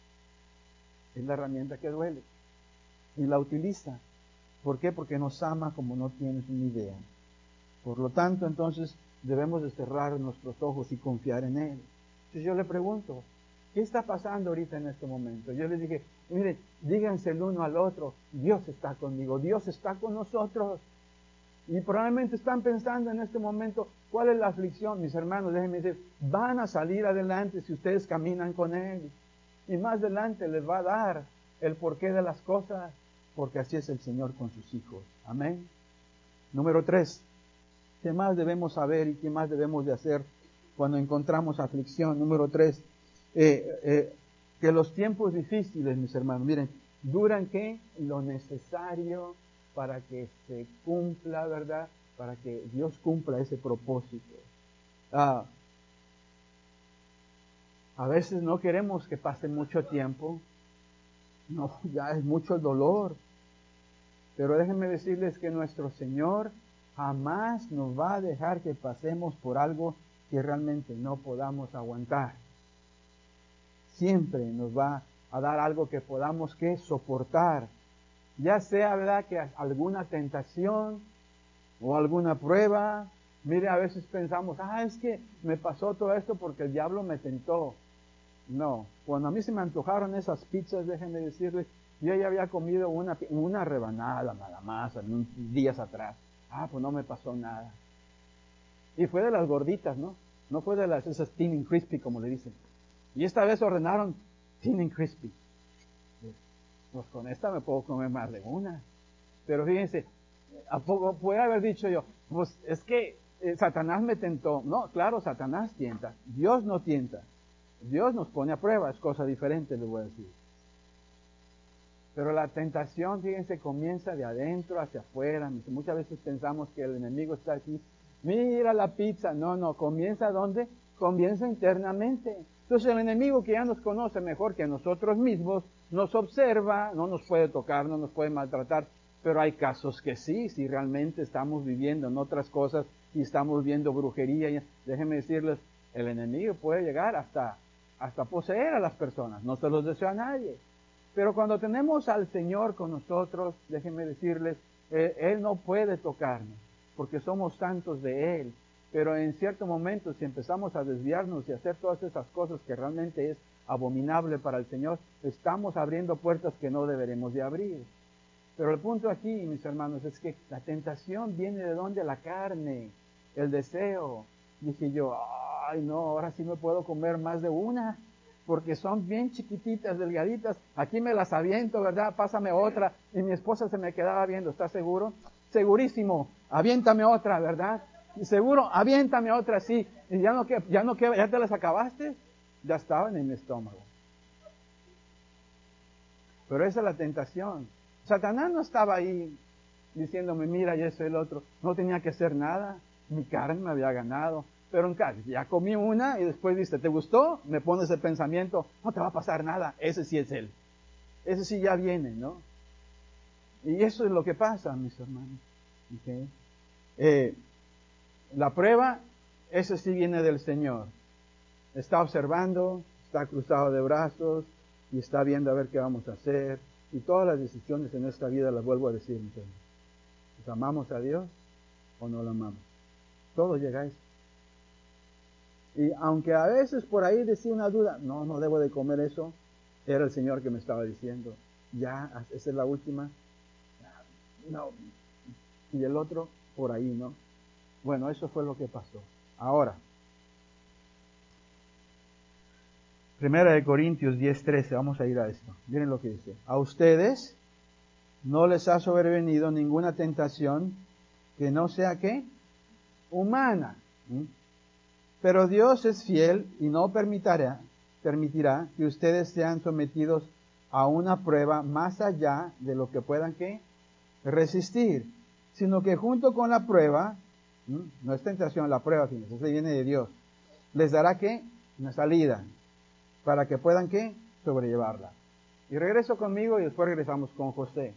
Es la herramienta que duele. Y la utiliza. ¿Por qué? Porque nos ama como no tienes una idea. Por lo tanto, entonces, debemos de cerrar nuestros ojos y confiar en Él. Entonces yo le pregunto, ¿qué está pasando ahorita en este momento? Yo les dije, miren, díganse el uno al otro, Dios está conmigo, Dios está con nosotros. Y probablemente están pensando en este momento, ¿cuál es la aflicción? Mis hermanos, déjenme decir, van a salir adelante si ustedes caminan con Él. Y más adelante les va a dar el porqué de las cosas, porque así es el Señor con sus hijos. Amén. Número tres, ¿qué más debemos saber y qué más debemos de hacer cuando encontramos aflicción? Número tres, eh, eh, que los tiempos difíciles, mis hermanos, miren, duran ¿qué? Lo necesario para que se cumpla, ¿verdad? Para que Dios cumpla ese propósito. Ah, a veces no queremos que pase mucho tiempo. No, ya es mucho el dolor. Pero déjenme decirles que nuestro Señor jamás nos va a dejar que pasemos por algo que realmente no podamos aguantar. Siempre nos va a dar algo que podamos que soportar. Ya sea, ¿verdad?, que alguna tentación o alguna prueba. Mire, a veces pensamos, ah, es que me pasó todo esto porque el diablo me tentó. No, cuando a mí se me antojaron esas pizzas, déjenme decirles, yo ya había comido una, una rebanada nada más, días atrás. Ah, pues no me pasó nada. Y fue de las gorditas, ¿no? No fue de las esas thin and crispy, como le dicen. Y esta vez ordenaron thin and crispy. Pues con esta me puedo comer más de una. Pero fíjense, ¿a poco puede haber dicho yo? Pues es que eh, Satanás me tentó. No, claro, Satanás tienta. Dios no tienta. Dios nos pone a prueba, es cosa diferente, les voy a decir. Pero la tentación, fíjense, comienza de adentro hacia afuera. Muchas veces pensamos que el enemigo está aquí. Mira la pizza. No, no, comienza ¿dónde? Comienza internamente. Entonces el enemigo, que ya nos conoce mejor que nosotros mismos, nos observa, no nos puede tocar, no nos puede maltratar, pero hay casos que sí, si realmente estamos viviendo en otras cosas y estamos viendo brujería. Déjenme decirles, el enemigo puede llegar hasta, hasta poseer a las personas. No se los deseo a nadie. Pero cuando tenemos al Señor con nosotros, déjenme decirles, eh, Él no puede tocarnos, porque somos santos de Él. Pero en cierto momento, si empezamos a desviarnos y hacer todas esas cosas que realmente es abominable para el Señor, estamos abriendo puertas que no deberemos de abrir. Pero el punto aquí, mis hermanos, es que la tentación viene de donde la carne, el deseo. Dije yo, ay no, ahora sí me puedo comer más de una, porque son bien chiquititas, delgaditas. Aquí me las aviento, ¿verdad? Pásame otra. Y mi esposa se me quedaba viendo, ¿estás seguro? Segurísimo, aviéntame otra, ¿verdad? Y seguro, aviéntame otra, sí. Y ya no que, ya no que, ya te las acabaste, ya estaban en mi estómago. Pero esa es la tentación. Satanás no estaba ahí diciéndome, mira, y eso y el otro. No tenía que hacer nada. Mi carne me había ganado. Pero en caso, ya comí una y después dice, ¿te gustó? Me pone ese pensamiento, no te va a pasar nada. Ese sí es él. Ese sí ya viene, ¿no? Y eso es lo que pasa, mis hermanos. ¿Okay? Eh, la prueba, ese sí viene del Señor. Está observando, está cruzado de brazos y está viendo a ver qué vamos a hacer. Y todas las decisiones en esta vida, las vuelvo a decir, mis hermanos. ¿Pues amamos a Dios o no lo amamos? Todo llega a eso. Y aunque a veces por ahí decía una duda, no, no debo de comer eso, era el Señor que me estaba diciendo, ya, esa es la última. No. Y el otro, por ahí, ¿no? Bueno, eso fue lo que pasó. Ahora, Primera de Corintios diez, trece, vamos a ir a esto. Miren lo que dice. A ustedes no les ha sobrevenido ninguna tentación que no sea, ¿qué? Humana. ¿Mm? Pero Dios es fiel y no permitirá, permitirá que ustedes sean sometidos a una prueba más allá de lo que puedan, ¿qué? Resistir. Sino que junto con la prueba, ¿Mm? no es tentación, la prueba, fíjense, eso viene de Dios, les dará, ¿qué? Una salida, para que puedan, ¿qué? Sobrellevarla. Y regreso conmigo y después regresamos con José.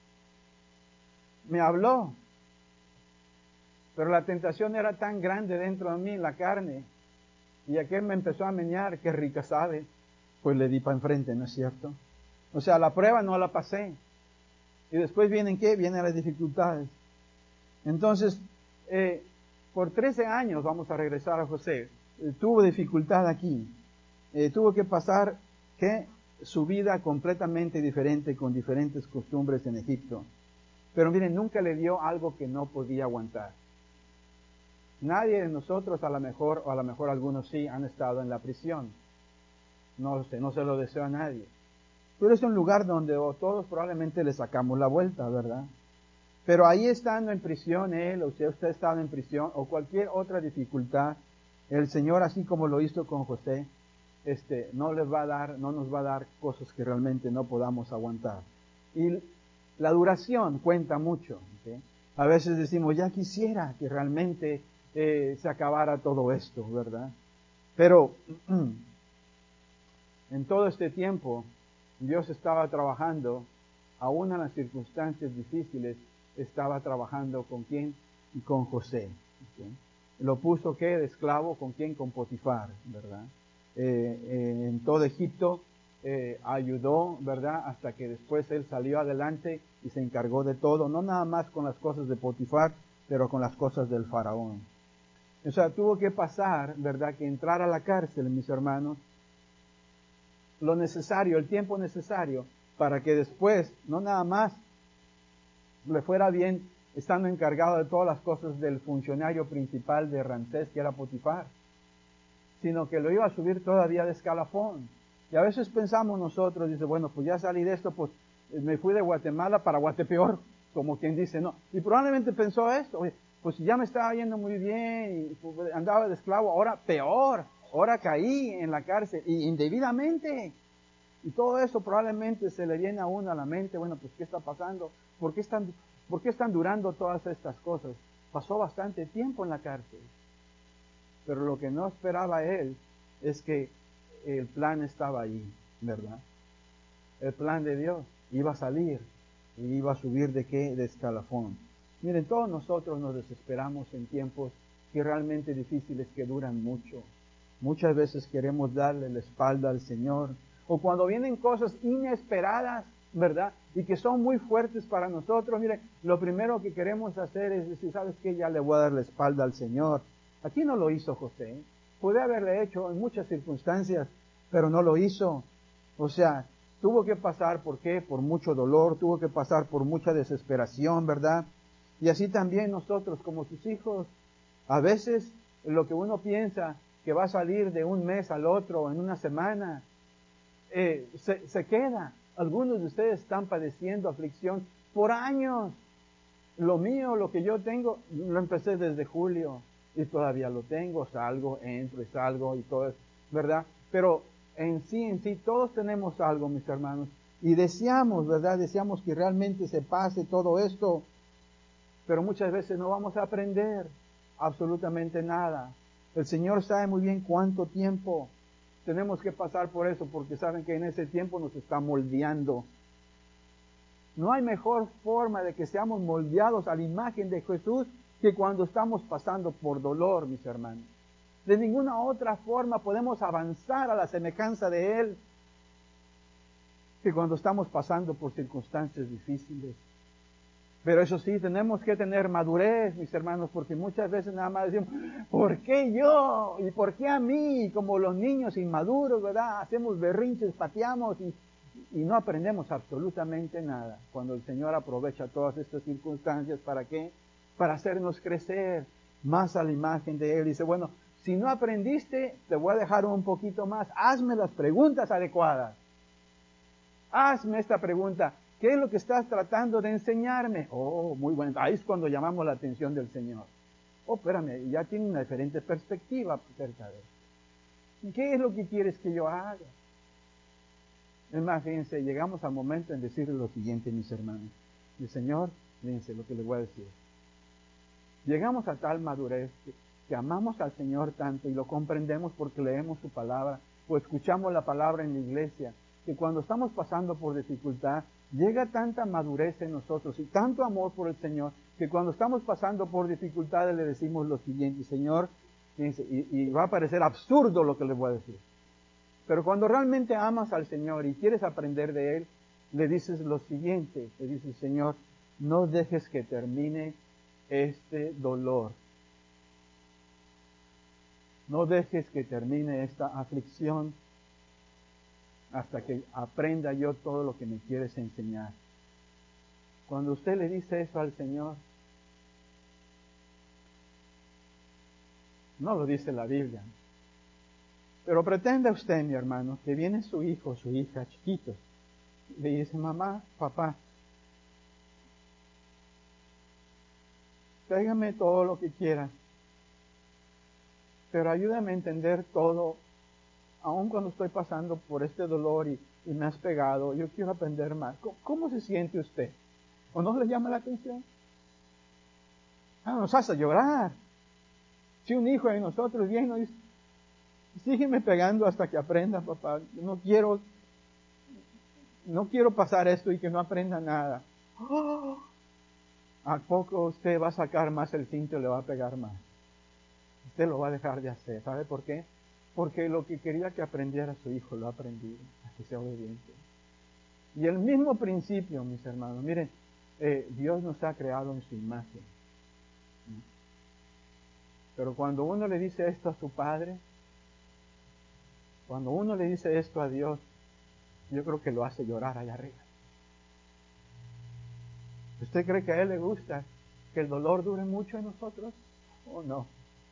Me habló, pero la tentación era tan grande dentro de mí, la carne, y aquel me empezó a menear, qué rica sabe, pues le di para enfrente, ¿no es cierto? O sea, la prueba no la pasé. Y después vienen, ¿qué? Vienen las dificultades. Entonces, eh, por trece años, vamos a regresar a José, eh, tuvo dificultad aquí. Eh, tuvo que pasar, ¿qué? Su vida completamente diferente, con diferentes costumbres en Egipto. Pero miren, nunca le dio algo que no podía aguantar. Nadie de nosotros, a lo mejor, o a lo mejor algunos sí, han estado en la prisión. No sé, no se lo deseo a nadie. Pero es un lugar donde oh, todos probablemente le sacamos la vuelta, ¿verdad? Pero ahí estando en prisión él, o sea, usted estando en prisión, o cualquier otra dificultad, el Señor, así como lo hizo con José, este, no les va a dar, no nos va a dar cosas que realmente no podamos aguantar. Y la duración cuenta mucho, ¿okay? A veces decimos, ya quisiera que realmente eh, se acabara todo esto, ¿verdad? Pero en todo este tiempo, Dios estaba trabajando, aún en las circunstancias difíciles, estaba trabajando con quién, y con José. ¿Okay? Lo puso, ¿qué? De esclavo, ¿con quién? Con Potifar, ¿verdad? Eh, eh, en todo Egipto eh, ayudó, ¿verdad? Hasta que después él salió adelante y se encargó de todo, no nada más con las cosas de Potifar, pero con las cosas del faraón. O sea, tuvo que pasar, ¿verdad? Que entrar a la cárcel, mis hermanos, lo necesario, el tiempo necesario, para que después, no nada más, le fuera bien estando encargado de todas las cosas del funcionario principal de Ramsés, que era Potifar, sino que lo iba a subir todavía de escalafón. Y a veces pensamos nosotros, dice, bueno, pues ya salí de esto, pues me fui de Guatemala para Guatepeor, como quien dice, no. Y probablemente pensó esto, oye, pues ya me estaba yendo muy bien, y pues, andaba de esclavo, ahora peor, ahora caí en la cárcel, y indebidamente. Y todo eso probablemente se le viene a uno a la mente, bueno, pues ¿qué está pasando? ¿Por qué están, por qué están durando todas estas cosas? Pasó bastante tiempo en la cárcel. Pero lo que no esperaba él es que el plan estaba ahí, ¿verdad? El plan de Dios iba a salir y iba a subir de qué? De escalafón. Miren, todos nosotros nos desesperamos en tiempos que realmente difíciles, que duran mucho. Muchas veces queremos darle la espalda al Señor. O cuando vienen cosas inesperadas, ¿verdad? Y que son muy fuertes para nosotros, miren, lo primero que queremos hacer es decir, ¿sabes qué? Ya le voy a dar la espalda al Señor. Aquí no lo hizo José. Puede haberle hecho en muchas circunstancias, pero no lo hizo. O sea, tuvo que pasar, ¿por qué? Por mucho dolor, tuvo que pasar por mucha desesperación, ¿verdad? Y así también nosotros como sus hijos, a veces lo que uno piensa que va a salir de un mes al otro, en una semana, eh, se, se queda. Algunos de ustedes están padeciendo aflicción por años. Lo mío, lo que yo tengo, lo empecé desde julio y todavía lo tengo, salgo, entro y salgo y todo eso, ¿verdad? Pero en sí, en sí, todos tenemos algo, mis hermanos, y deseamos, ¿verdad? Deseamos que realmente se pase todo esto, pero muchas veces no vamos a aprender absolutamente nada. El Señor sabe muy bien cuánto tiempo tenemos que pasar por eso, porque saben que en ese tiempo nos está moldeando. No hay mejor forma de que seamos moldeados a la imagen de Jesús que cuando estamos pasando por dolor, mis hermanos. De ninguna otra forma podemos avanzar a la semejanza de Él que cuando estamos pasando por circunstancias difíciles. Pero eso sí, tenemos que tener madurez, mis hermanos, porque muchas veces nada más decimos, ¿por qué yo? ¿Y por qué a mí? Como los niños inmaduros, ¿verdad? Hacemos berrinches, pateamos y, y no aprendemos absolutamente nada. Cuando el Señor aprovecha todas estas circunstancias, ¿para qué? Para hacernos crecer más a la imagen de Él. Dice, bueno, si no aprendiste, te voy a dejar un poquito más. Hazme las preguntas adecuadas. Hazme esta pregunta. ¿Qué es lo que estás tratando de enseñarme? Oh, muy bueno. Ahí es cuando llamamos la atención del Señor. Oh, espérame, ya tiene una diferente perspectiva acerca de eso. ¿Qué es lo que quieres que yo haga? Es más, fíjense, llegamos al momento en decirle lo siguiente, mis hermanos. El Señor, fíjense lo que les voy a decir. Llegamos a tal madurez que, que amamos al Señor tanto y lo comprendemos porque leemos su palabra o escuchamos la palabra en la iglesia, que cuando estamos pasando por dificultad, llega tanta madurez en nosotros y tanto amor por el Señor, que cuando estamos pasando por dificultades le decimos lo siguiente, Señor, fíjense, y, y va a parecer absurdo lo que les voy a decir, pero cuando realmente amas al Señor y quieres aprender de Él, le dices lo siguiente, le dices, Señor, no dejes que termine este dolor. No dejes que termine esta aflicción hasta que aprenda yo todo lo que me quieres enseñar. Cuando usted le dice eso al Señor, no lo dice la Biblia, pero pretenda usted, mi hermano, que viene su hijo, su hija, chiquitos, y le dice, mamá, papá, tráigame todo lo que quieras, pero ayúdame a entender todo, aun cuando estoy pasando por este dolor y, y me has pegado, yo quiero aprender más. ¿Cómo, cómo se siente usted? ¿O no le llama la atención? Ah, nos hace llorar. Si un hijo de nosotros viene y dice, sígueme pegando hasta que aprenda, papá, no quiero, no quiero pasar esto y que no aprenda nada. ¡Oh! ¿A poco usted va a sacar más el cinto y le va a pegar más? Usted lo va a dejar de hacer. ¿Sabe por qué? Porque lo que quería que aprendiera su hijo lo ha aprendido, a que sea obediente. Y el mismo principio, mis hermanos, miren, eh, Dios nos ha creado en su imagen. Pero cuando uno le dice esto a su padre, cuando uno le dice esto a Dios, yo creo que lo hace llorar allá arriba. ¿Usted cree que a Él le gusta que el dolor dure mucho en nosotros o no?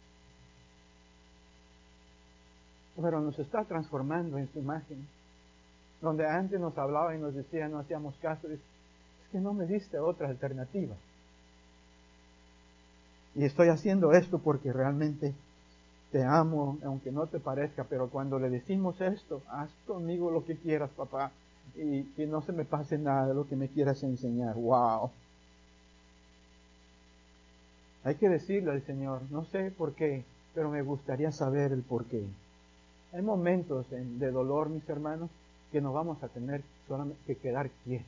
Pero nos está transformando en su imagen. Donde antes nos hablaba y nos decía, no hacíamos caso, es que no me diste otra alternativa. Y estoy haciendo esto porque realmente te amo, aunque no te parezca, pero cuando le decimos esto, haz conmigo lo que quieras, papá, y que no se me pase nada de lo que me quieras enseñar. ¡Wow! Hay que decirle al Señor, no sé por qué, pero me gustaría saber el por qué. Hay momentos de dolor, mis hermanos, que nos vamos a tener solamente que quedar quietos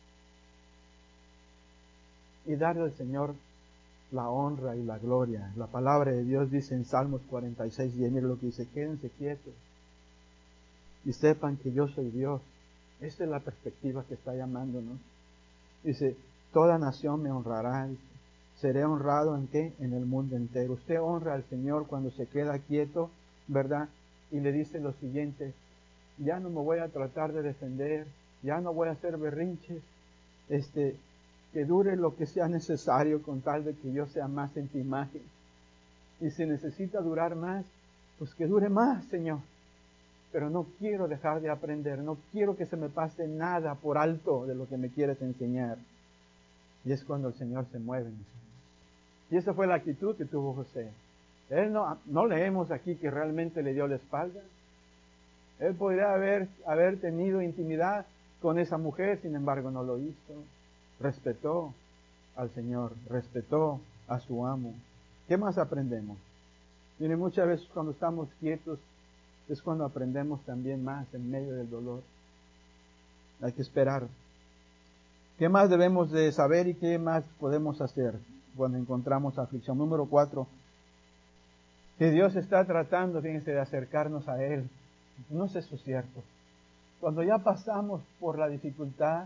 y darle al Señor la honra y la gloria. La palabra de Dios dice en Salmos cuarenta y seis, diez, mire lo que dice, quédense quietos y sepan que yo soy Dios. Esta es la perspectiva que está llamándonos. Dice, toda nación me honrará. Dice, seré honrado ¿en qué? En el mundo entero. Usted honra al Señor cuando se queda quieto, ¿verdad? Y le dice lo siguiente, ya no me voy a tratar de defender, ya no voy a hacer berrinches, este, que dure lo que sea necesario con tal de que yo sea más en tu imagen. Y si necesita durar más, pues que dure más, Señor. Pero no quiero dejar de aprender, no quiero que se me pase nada por alto de lo que me quieres enseñar. Y es cuando el Señor se mueve, mis hermanos. Y esa fue la actitud que tuvo José. Él no, no leemos aquí que realmente le dio la espalda. Él podría haber, haber tenido intimidad con esa mujer, sin embargo no lo hizo. Respetó al Señor, respetó a su amo. ¿Qué más aprendemos? Miren, muchas veces cuando estamos quietos es cuando aprendemos también más en medio del dolor. Hay que esperar. ¿Qué más debemos de saber y qué más podemos hacer cuando encontramos aflicción? Número cuatro, que Dios está tratando, fíjense, de acercarnos a Él. No sé si es cierto. Cuando ya pasamos por la dificultad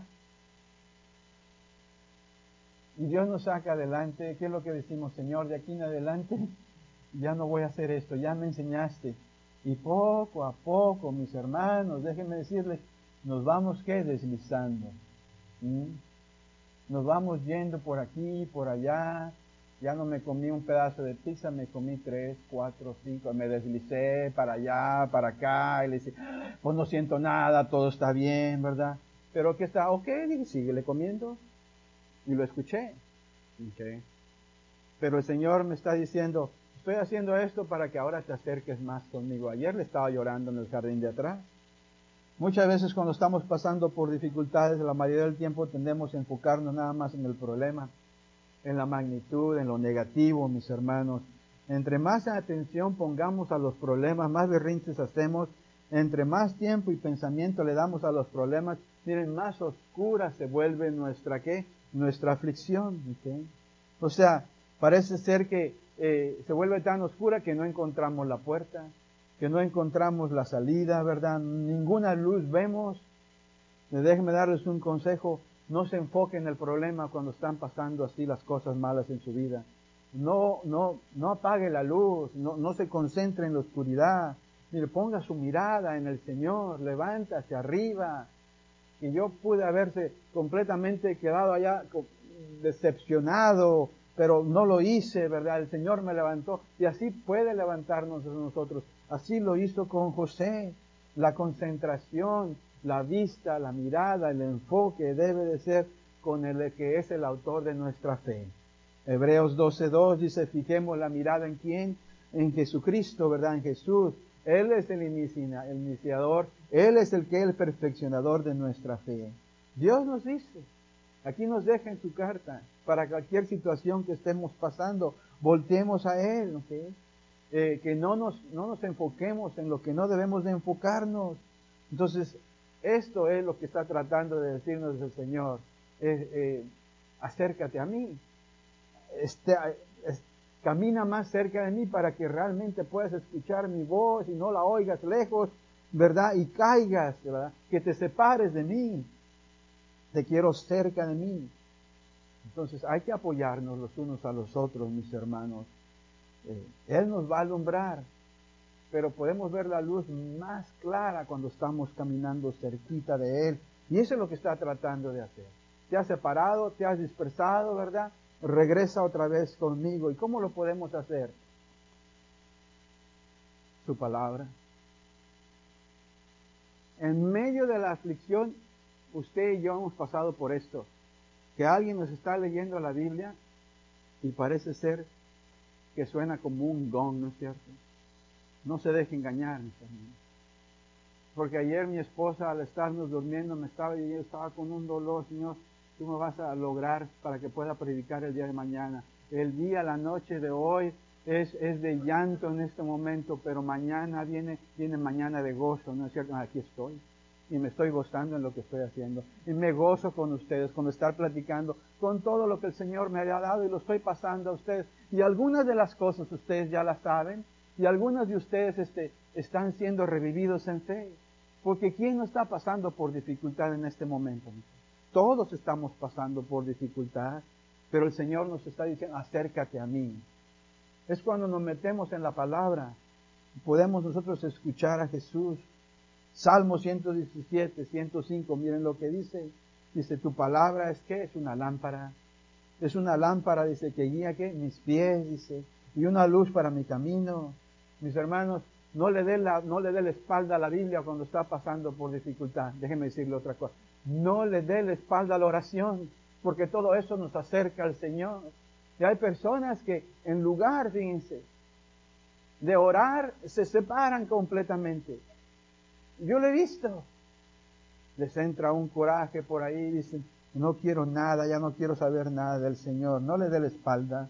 y Dios nos saca adelante, ¿qué es lo que decimos? Señor, de aquí en adelante ya no voy a hacer esto, ya me enseñaste. Y poco a poco, mis hermanos, déjenme decirles, nos vamos, ¿qué? Deslizando. ¿Mm? Nos vamos yendo por aquí, por allá. Ya no me comí un pedazo de pizza, me comí tres, cuatro, cinco. Me deslicé para allá, para acá. Y le dije, pues no siento nada, todo está bien, ¿verdad? Pero ¿qué está? Ok, dije, síguele comiendo. Y lo escuché. Okay. Pero el Señor me está diciendo, estoy haciendo esto para que ahora te acerques más conmigo. Ayer le estaba llorando en el jardín de atrás. Muchas veces cuando estamos pasando por dificultades, la mayoría del tiempo tendemos a enfocarnos nada más en el problema, en la magnitud, en lo negativo, mis hermanos. Entre más atención pongamos a los problemas, más berrinches hacemos, entre más tiempo y pensamiento le damos a los problemas, miren, más oscura se vuelve nuestra, ¿qué? Nuestra aflicción, ¿okay? O sea, parece ser que eh, se vuelve tan oscura que no encontramos la puerta, que no encontramos la salida, ¿verdad? Ninguna luz vemos. Déjenme darles un consejo. No se enfoquen en el problema cuando están pasando así las cosas malas en su vida. No, no, no apague la luz, no, no se concentre en la oscuridad. Mire, ponga su mirada en el Señor, levanta hacia arriba. Y yo pude haberse completamente quedado allá decepcionado, pero no lo hice, ¿verdad? El Señor me levantó y así puede levantarnos nosotros. Así lo hizo con José. La concentración, la vista, la mirada, el enfoque debe de ser con el que es el autor de nuestra fe. Hebreos doce dos dice, fijemos la mirada en quién, en Jesucristo, ¿verdad? En Jesús. Él es el iniciador, Él es el que es el perfeccionador de nuestra fe. Dios nos dice, aquí nos deja en su carta, para cualquier situación que estemos pasando, volteemos a Él, ¿okay? eh, que no nos, no nos enfoquemos en lo que no debemos de enfocarnos. Entonces, esto es lo que está tratando de decirnos el Señor, eh, eh, acércate a mí, este, este, camina más cerca de mí para que realmente puedas escuchar mi voz y no la oigas lejos, ¿verdad? Y caigas, ¿verdad? Que te separes de mí. Te quiero cerca de mí. Entonces hay que apoyarnos los unos a los otros, mis hermanos. Eh, Él nos va a alumbrar, pero podemos ver la luz más clara cuando estamos caminando cerquita de Él. Y eso es lo que está tratando de hacer. Te has separado, te has dispersado, ¿verdad? Regresa otra vez conmigo. ¿Y cómo lo podemos hacer? Su palabra. En medio de la aflicción, usted y yo hemos pasado por esto. Que alguien nos está leyendo la Biblia y parece ser que suena como un gong, ¿no es cierto? No se deje engañar, mis hermanos. Porque ayer mi esposa, al estarnos durmiendo, me estaba diciendo, estaba con un dolor, Señor, tú me vas a lograr para que pueda predicar el día de mañana. El día, la noche de hoy es, es de llanto en este momento, pero mañana viene, viene mañana de gozo, ¿no es cierto? Aquí estoy. Y me estoy gozando en lo que estoy haciendo. Y me gozo con ustedes, con estar platicando, con todo lo que el Señor me haya dado y lo estoy pasando a ustedes. Y algunas de las cosas ustedes ya las saben. Y algunos de ustedes este, están siendo revividos en fe. Porque ¿quién no está pasando por dificultad en este momento? Todos estamos pasando por dificultad. Pero el Señor nos está diciendo, acércate a mí. Es cuando nos metemos en la palabra. Podemos nosotros escuchar a Jesús. Salmo ciento diecisiete, ciento cinco, miren lo que dice. Dice, tu palabra es ¿qué? Es una lámpara. Es una lámpara, dice, que guía ¿qué? Mis pies, dice, y una luz para mi camino. Mis hermanos, no le dé la, no le dé la espalda a la Biblia cuando está pasando por dificultad. Déjeme decirle otra cosa. No le dé la espalda a la oración, porque todo eso nos acerca al Señor. Y hay personas que en lugar, fíjense, de orar, se separan completamente. Yo lo he visto. Les entra un coraje por ahí, dicen, no quiero nada, ya no quiero saber nada del Señor. No le dé la espalda.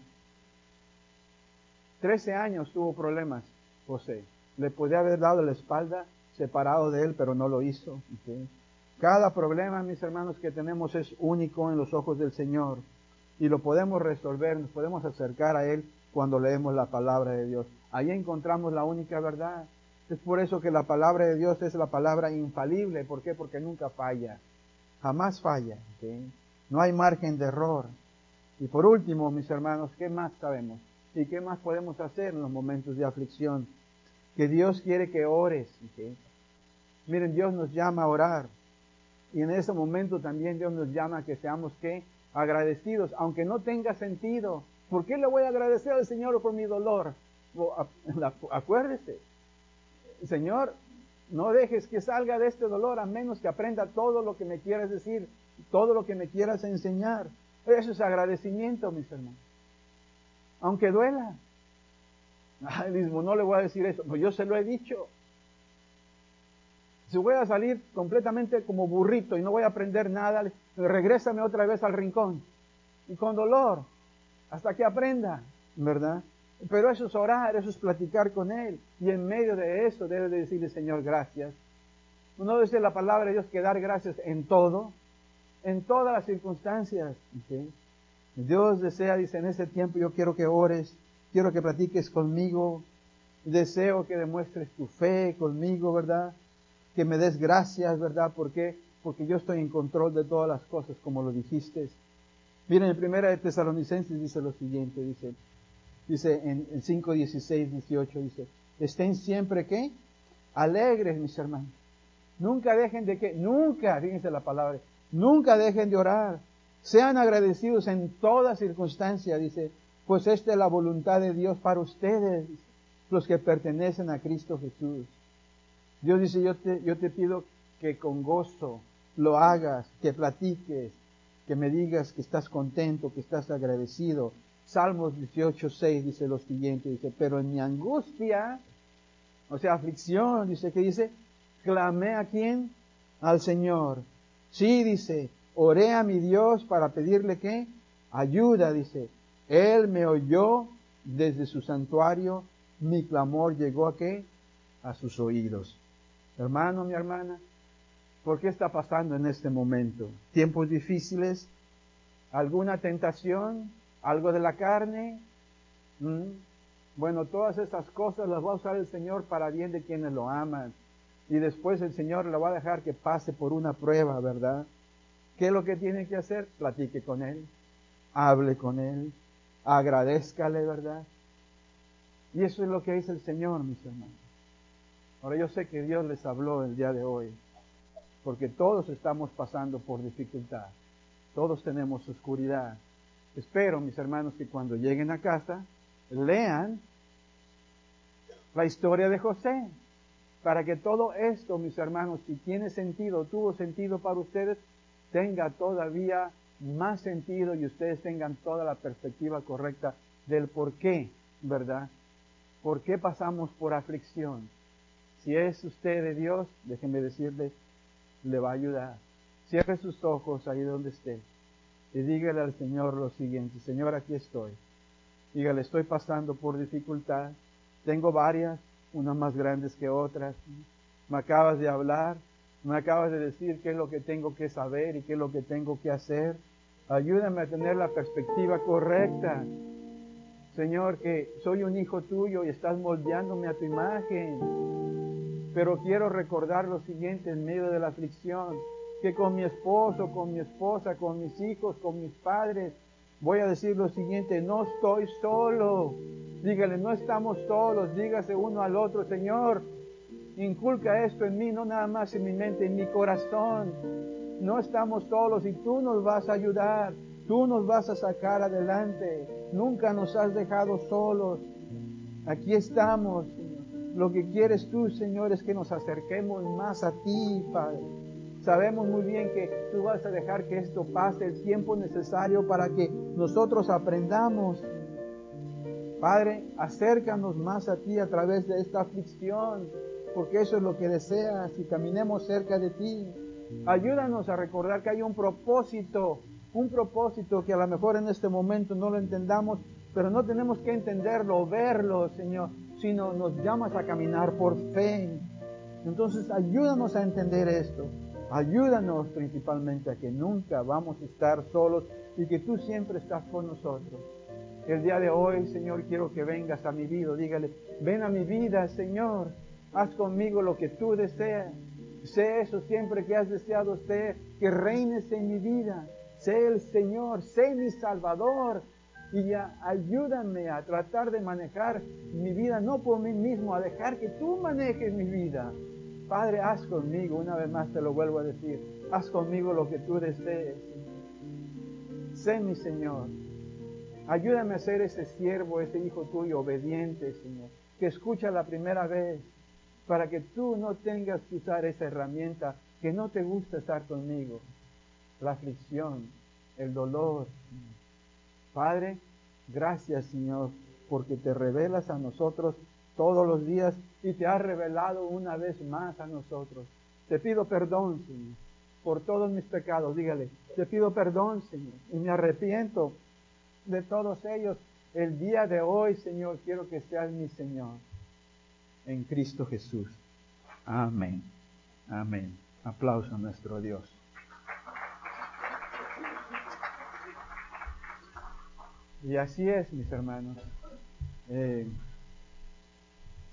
Trece años tuvo problemas, José. Le podía haber dado la espalda, separado de él, pero no lo hizo. ¿Okay? Cada problema, mis hermanos, que tenemos es único en los ojos del Señor. Y lo podemos resolver, nos podemos acercar a Él cuando leemos la palabra de Dios. Ahí encontramos la única verdad. Es por eso que la palabra de Dios es la palabra infalible. ¿Por qué? Porque nunca falla. Jamás falla. ¿Okay? No hay margen de error. Y por último, mis hermanos, ¿qué más sabemos? ¿Y qué más podemos hacer en los momentos de aflicción? Que Dios quiere que ores. ¿Okay? Miren, Dios nos llama a orar. Y en ese momento también Dios nos llama a que seamos, ¿qué? Agradecidos, aunque no tenga sentido. ¿Por qué le voy a agradecer al Señor por mi dolor? Acuérdese, Señor, no dejes que salga de este dolor a menos que aprenda todo lo que me quieras decir, todo lo que me quieras enseñar. Eso es agradecimiento, mis hermanos. Aunque duela. Ay, mismo, no le voy a decir eso, pues yo se lo he dicho. Si voy a salir completamente como burrito y no voy a aprender nada, regrésame otra vez al rincón. Y con dolor, hasta que aprenda, ¿verdad? Pero eso es orar, eso es platicar con Él. Y en medio de eso debe de decirle, Señor, gracias. No dice la palabra de Dios que dar gracias en todo, en todas las circunstancias. ¿Okay? Dios desea, dice, en ese tiempo yo quiero que ores, quiero que platiques conmigo, deseo que demuestres tu fe conmigo, ¿verdad? Que me des gracias, ¿verdad? ¿Por qué? porque yo estoy en control de todas las cosas, como lo dijiste. Miren, en Primera de Tesalonicenses dice lo siguiente, dice, dice en, en cinco, dieciséis, dieciocho, dice, estén siempre, ¿qué? Alegres, mis hermanos. Nunca dejen de que, nunca, fíjense la palabra, nunca dejen de orar. Sean agradecidos en toda circunstancia, dice, pues esta es la voluntad de Dios para ustedes, los que pertenecen a Cristo Jesús. Dios dice, yo te, yo te pido que con gozo lo hagas, que platiques, que me digas que estás contento, que estás agradecido. Salmos dieciocho, seis dice lo siguiente, dice, pero en mi angustia, o sea, aflicción, dice, que dice, clamé a quién? Al Señor. Sí, dice, oré a mi Dios para pedirle ¿qué? Ayuda, dice. Él me oyó desde su santuario, mi clamor llegó a ¿qué? A sus oídos. Hermano, mi hermana, ¿por qué está pasando en este momento? ¿Tiempos difíciles? ¿Alguna tentación? ¿Algo de la carne? ¿Mm? Bueno, todas esas cosas las va a usar el Señor para bien de quienes lo aman. Y después el Señor le va a dejar que pase por una prueba, ¿verdad? ¿Qué es lo que tiene que hacer? Platique con Él, hable con Él, agradézcale, ¿verdad? Y eso es lo que dice el Señor, mis hermanos. Ahora yo sé que Dios les habló el día de hoy, porque todos estamos pasando por dificultad, todos tenemos oscuridad. Espero, mis hermanos, que cuando lleguen a casa, lean la historia de José, para que todo esto, mis hermanos, si tiene sentido, tuvo sentido para ustedes, tenga todavía más sentido y ustedes tengan toda la perspectiva correcta del por qué, ¿verdad? ¿Por qué pasamos por aflicción? Si es usted de Dios, déjeme decirle, le va a ayudar. Cierre sus ojos ahí donde esté y dígale al Señor lo siguiente: Señor, aquí estoy. Dígale, estoy pasando por dificultad. Tengo varias, unas más grandes que otras. Me acabas de hablar, me acabas de decir qué es lo que tengo que saber y qué es lo que tengo que hacer. Ayúdame a tener la perspectiva correcta. Señor, que soy un hijo tuyo y estás moldeándome a tu imagen. Pero quiero recordar lo siguiente en medio de la aflicción, que con mi esposo, con mi esposa, con mis hijos, con mis padres, voy a decir lo siguiente: no estoy solo. Dígale, no estamos solos. Dígase uno al otro: Señor, inculca esto en mí, no nada más en mi mente, en mi corazón. No estamos solos y tú nos vas a ayudar. Tú nos vas a sacar adelante. Nunca nos has dejado solos. Aquí estamos, Señor. Lo que quieres tú, Señor, es que nos acerquemos más a ti, Padre. Sabemos muy bien que tú vas a dejar que esto pase el tiempo necesario para que nosotros aprendamos. Padre, acércanos más a ti a través de esta aflicción, porque eso es lo que deseas, y caminemos cerca de ti. Ayúdanos a recordar que hay un propósito, un propósito que a lo mejor en este momento no lo entendamos, pero no tenemos que entenderlo o verlo, Señor, sino nos llamas a caminar por fe. Entonces, ayúdanos a entender esto. Ayúdanos principalmente a que nunca vamos a estar solos y que tú siempre estás con nosotros. El día de hoy, Señor, quiero que vengas a mi vida. Dígale, ven a mi vida, Señor. Haz conmigo lo que tú deseas. Sé eso siempre que has deseado ser, que reines en mi vida. Sé el Señor, sé mi Salvador. Y ya, ayúdame a tratar de manejar mi vida, no por mí mismo, a dejar que tú manejes mi vida. Padre, haz conmigo, una vez más te lo vuelvo a decir, haz conmigo lo que tú desees. Sé mi Señor. Ayúdame a ser ese siervo, ese hijo tuyo, obediente, Señor, que escucha la primera vez, para que tú no tengas que usar esa herramienta que no te gusta estar conmigo. La aflicción, el dolor. Padre, gracias, Señor, porque te revelas a nosotros todos los días y te has revelado una vez más a nosotros. Te pido perdón, Señor, por todos mis pecados. Dígale, te pido perdón, Señor, y me arrepiento de todos ellos. El día de hoy, Señor, quiero que seas mi Señor. En Cristo Jesús. Amén. Amén. Aplauso a nuestro Dios. Y así es, mis hermanos. Eh,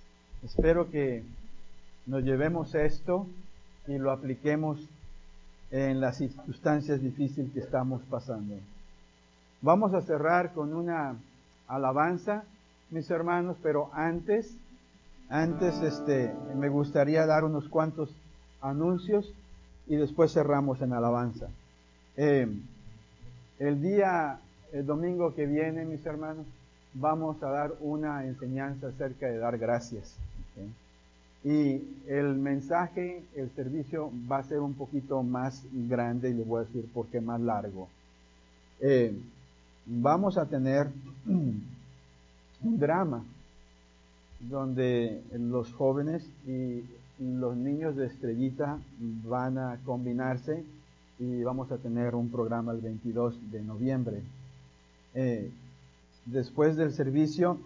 espero que nos llevemos esto y lo apliquemos en las circunstancias difíciles que estamos pasando. Vamos a cerrar con una alabanza, mis hermanos, pero antes, antes este, me gustaría dar unos cuantos anuncios y después cerramos en alabanza. Eh, el día, el domingo que viene, mis hermanos, vamos a dar una enseñanza acerca de dar gracias. ¿Okay? Y el mensaje, el servicio va a ser un poquito más grande y les voy a decir por qué más largo. Eh, vamos a tener un drama donde los jóvenes y los niños de Estrellita van a combinarse y vamos a tener un programa el veintidós de noviembre. Eh, después del servicio,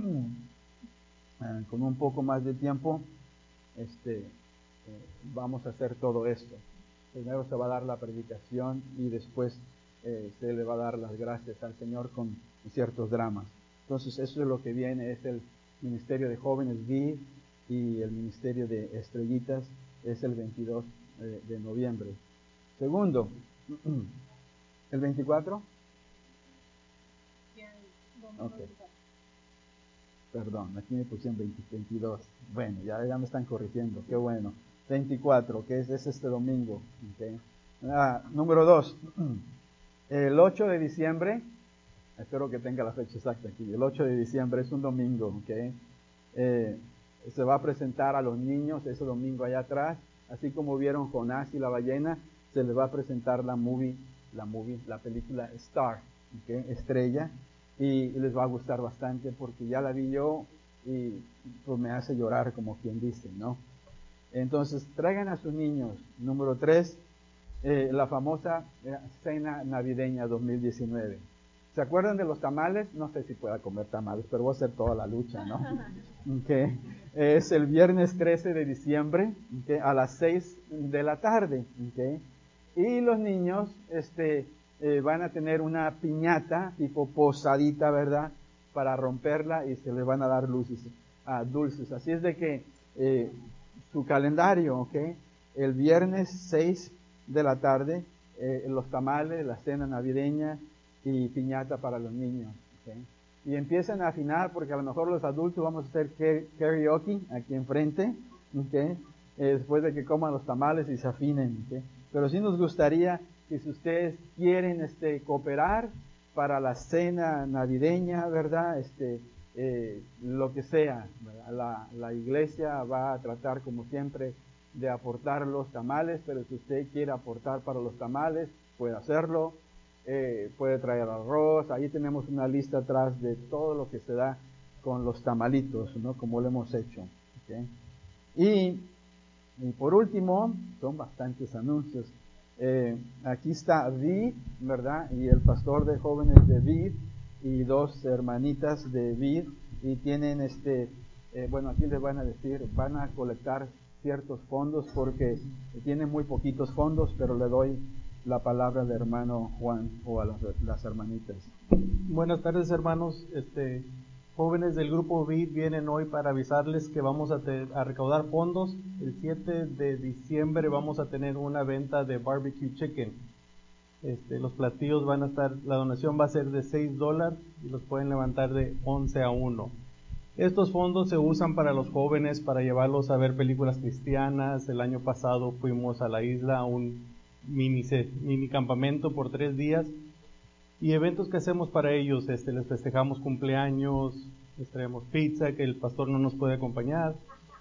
con un poco más de tiempo, este, eh, vamos a hacer todo esto. Primero se va a dar la predicación y después eh, se le va a dar las gracias al Señor con ciertos dramas. Entonces eso es lo que viene, es el Ministerio de Jóvenes V I D y el Ministerio de Estrellitas, es el veintidós eh, de noviembre. Segundo, ¿el veinticuatro? Okay. Perdón, aquí me pusieron veinte, veintidós. Bueno, ya, ya me están corrigiendo, qué bueno. veinticuatro, que es, es este domingo. Okay. Ah, número dos, el ocho de diciembre, espero que tenga la fecha exacta aquí, el ocho de diciembre es un domingo, okay. Eh, se va a presentar a los niños ese domingo allá atrás, así como vieron Jonás y la ballena, se les va a presentar la movie, la movie, la película Star, okay, Estrella, y les va a gustar bastante porque ya la vi yo y pues me hace llorar, como quien dice, ¿no? Entonces traigan a sus niños. Número tres, eh, la famosa eh, cena navideña dos mil diecinueve. ¿Se acuerdan de los tamales? No sé si pueda comer tamales, pero voy a hacer toda la lucha, ¿no? Okay. Es el viernes trece de diciembre, okay, a las seis de la tarde, okay. Y los niños, este, eh, van a tener una piñata tipo posadita, ¿verdad? Para romperla y se les van a dar luces, ah, dulces. Así es de que eh, su calendario, okay, el viernes seis de la tarde, eh, los tamales, la cena navideña y piñata para los niños, okay. Y empiezan a afinar porque a lo mejor los adultos vamos a hacer karaoke aquí enfrente, okay, eh, después de que coman los tamales y se afinen, okay. Pero sí nos gustaría que si ustedes quieren este cooperar para la cena navideña, ¿verdad? Este, eh, lo que sea, ¿verdad? La, la iglesia va a tratar como siempre de aportar los tamales, pero si usted quiere aportar para los tamales, puede hacerlo. Eh, puede traer arroz, ahí tenemos una lista atrás de todo lo que se da con los tamalitos, ¿no? Como lo hemos hecho, ¿okay? Y, y por último, son bastantes anuncios. Eh, aquí está Vid, ¿verdad? Y el pastor de jóvenes de Vid y dos hermanitas de Vid y tienen este, eh, bueno, aquí les van a decir, van a colectar ciertos fondos porque tienen muy poquitos fondos, pero le doy la palabra del hermano Juan o a las, las hermanitas. Buenas tardes, hermanos. Este, jóvenes del grupo V I D vienen hoy para avisarles que vamos a, te, a recaudar fondos. El siete de diciembre vamos a tener una venta de barbecue chicken. Este, los platillos van a estar, la donación va a ser de seis dólares y los pueden levantar de once a uno. Estos fondos se usan para los jóvenes, para llevarlos a ver películas cristianas. El año pasado fuimos a la isla a un mini, mini campamento por tres días y eventos que hacemos para ellos. Este, les festejamos cumpleaños, les traemos pizza que el pastor no nos puede acompañar,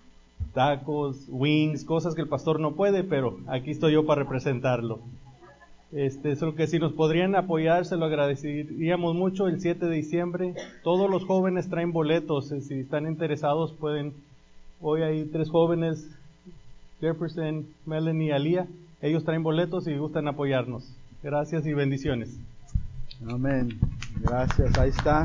tacos, wings, cosas que el pastor no puede, pero aquí estoy yo para representarlo. Este, eso que si nos podrían apoyar, se lo agradeceríamos mucho. El siete de diciembre, todos los jóvenes traen boletos. Si están interesados, pueden. Hoy hay tres jóvenes, Jefferson, Melanie y Alía. Ellos traen boletos y gustan apoyarnos. Gracias y bendiciones. Amén. Gracias. Ahí está.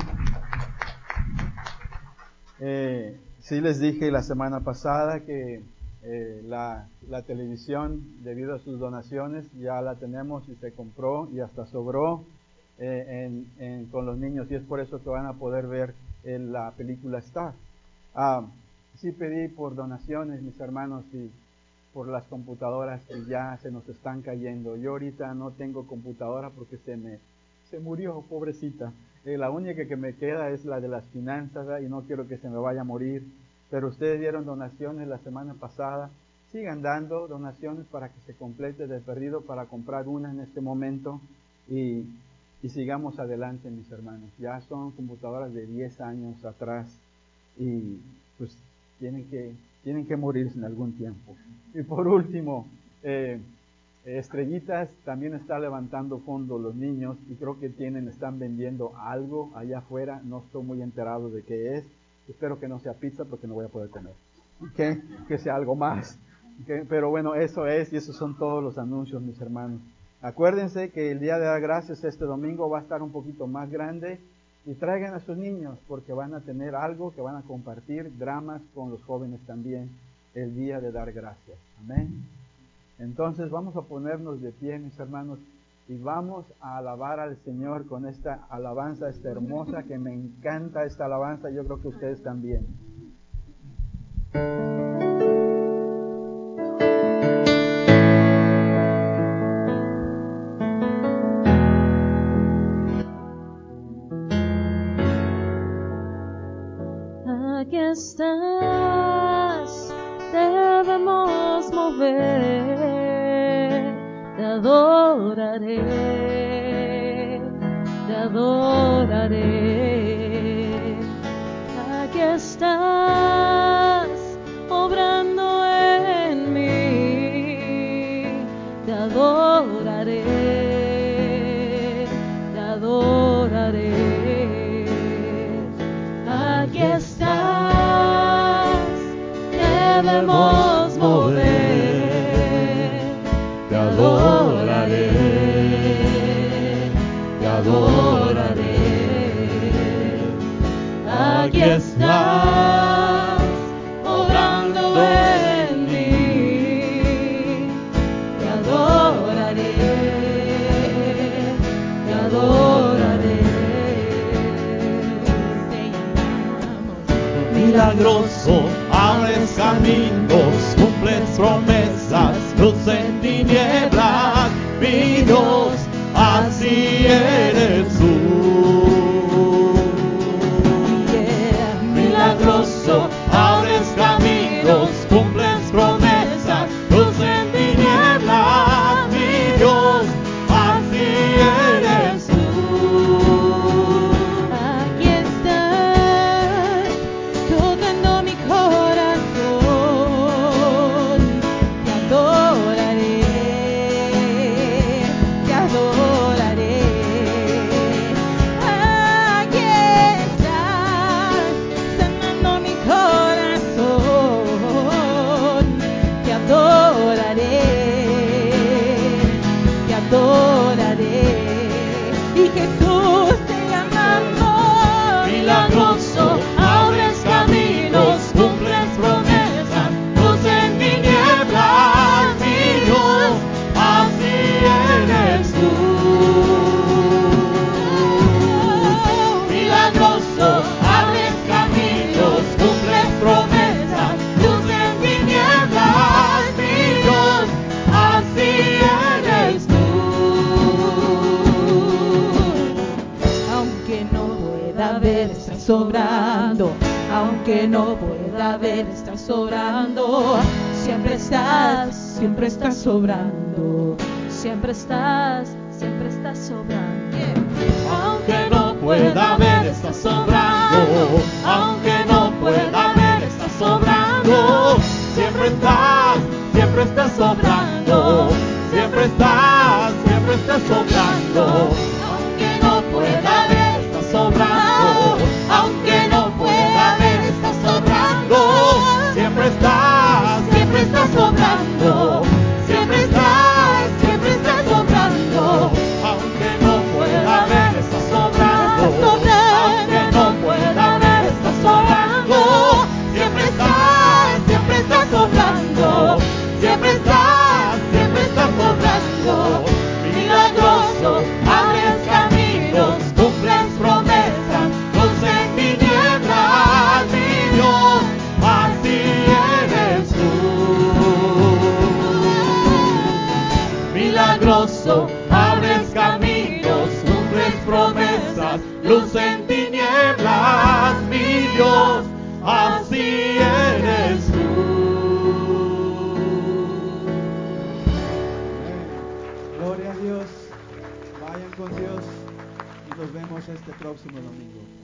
Eh, sí les dije la semana pasada que eh, la, la televisión, debido a sus donaciones, ya la tenemos y se compró y hasta sobró eh, en, en, con los niños, y es por eso que van a poder ver en la película Star. Ah, sí pedí por donaciones, mis hermanos, y por las computadoras que ya se nos están cayendo. Yo ahorita no tengo computadora porque se me se murió, pobrecita. Eh, la única que me queda es la de las finanzas, ¿verdad? Y no quiero que se me vaya a morir. Pero ustedes dieron donaciones la semana pasada. Sigan dando donaciones para que se complete de perdido, para comprar una en este momento. Y, y sigamos adelante, mis hermanos. Ya son computadoras de diez años atrás. Y pues tienen que, tienen que morirse en algún tiempo. Y por último, eh, Estrellitas también está levantando fondos los niños y creo que tienen, están vendiendo algo allá afuera. No estoy muy enterado de qué es. Espero que no sea pizza porque no voy a poder comer. ¿Okay? Que sea algo más. ¿Okay? Pero bueno, eso es y esos son todos los anuncios, mis hermanos. Acuérdense que el Día de Dar Gracias este domingo va a estar un poquito más grande y traigan a sus niños porque van a tener algo que van a compartir, dramas con los jóvenes también, el Día de Dar Gracias. Amén. Entonces vamos a ponernos de pie, mis hermanos, y vamos a alabar al Señor con esta alabanza, esta hermosa, que me encanta esta alabanza, yo creo que ustedes también. Aquí estás, debemos mover, te adoraré, te adoraré. Aquí estás, obrando en mí, te adoraré, te adoraré. Aquí estás, debemos mover, te adoraré, te adoraré. Aquí estás, obrando en mí, te adoraré, te adoraré. Milagroso, abres caminos, cumples promesas, luz en tinieblas, mi Dios, así eres tú. Yeah. Milagroso, abres caminos, cumples promesas, luz en tinieblas, mi Dios, así eres tú. Aquí estás, tocando mi corazón, te adoraré, te adoraré. Aquí estás, sanando mi corazón, te adoraré, te adoraré. Y Jesús te amando, Milagroso, abres caminos, cumples promesas, luz en tinieblas, mi Dios, así eres tú. Milagroso, abres caminos, cumples promesas, luz en tinieblas, mi Dios, así eres tú. aunque no pueda ver, estás sobrando, aunque no pueda ver, estás sobrando, siempre estás, siempre estás sobrando, siempre estás, siempre estás sobrando. Aunque no pueda ver, está sobrando. Aunque no pueda ver, está sobrando. Siempre estás, siempre estás sobrando. Siempre estás, siempre estás sobrando. Aunque no pueda ver, está sobrando. Aunque no pueda ver, está sobrando. Siempre estás, siempre estás sobrando. Siempre estás, siempre estás sobrando. Aunque no pueda ver, está sobrando. Aunque no pueda ver, está sobrando. Siempre estás, siempre estás sobrando. Siempre estás, milagroso, abres caminos, cumples promesas, luz en tinieblas, mi Dios, así eres tú. Gloria a Dios. Vayan con Dios y nos vemos este próximo domingo.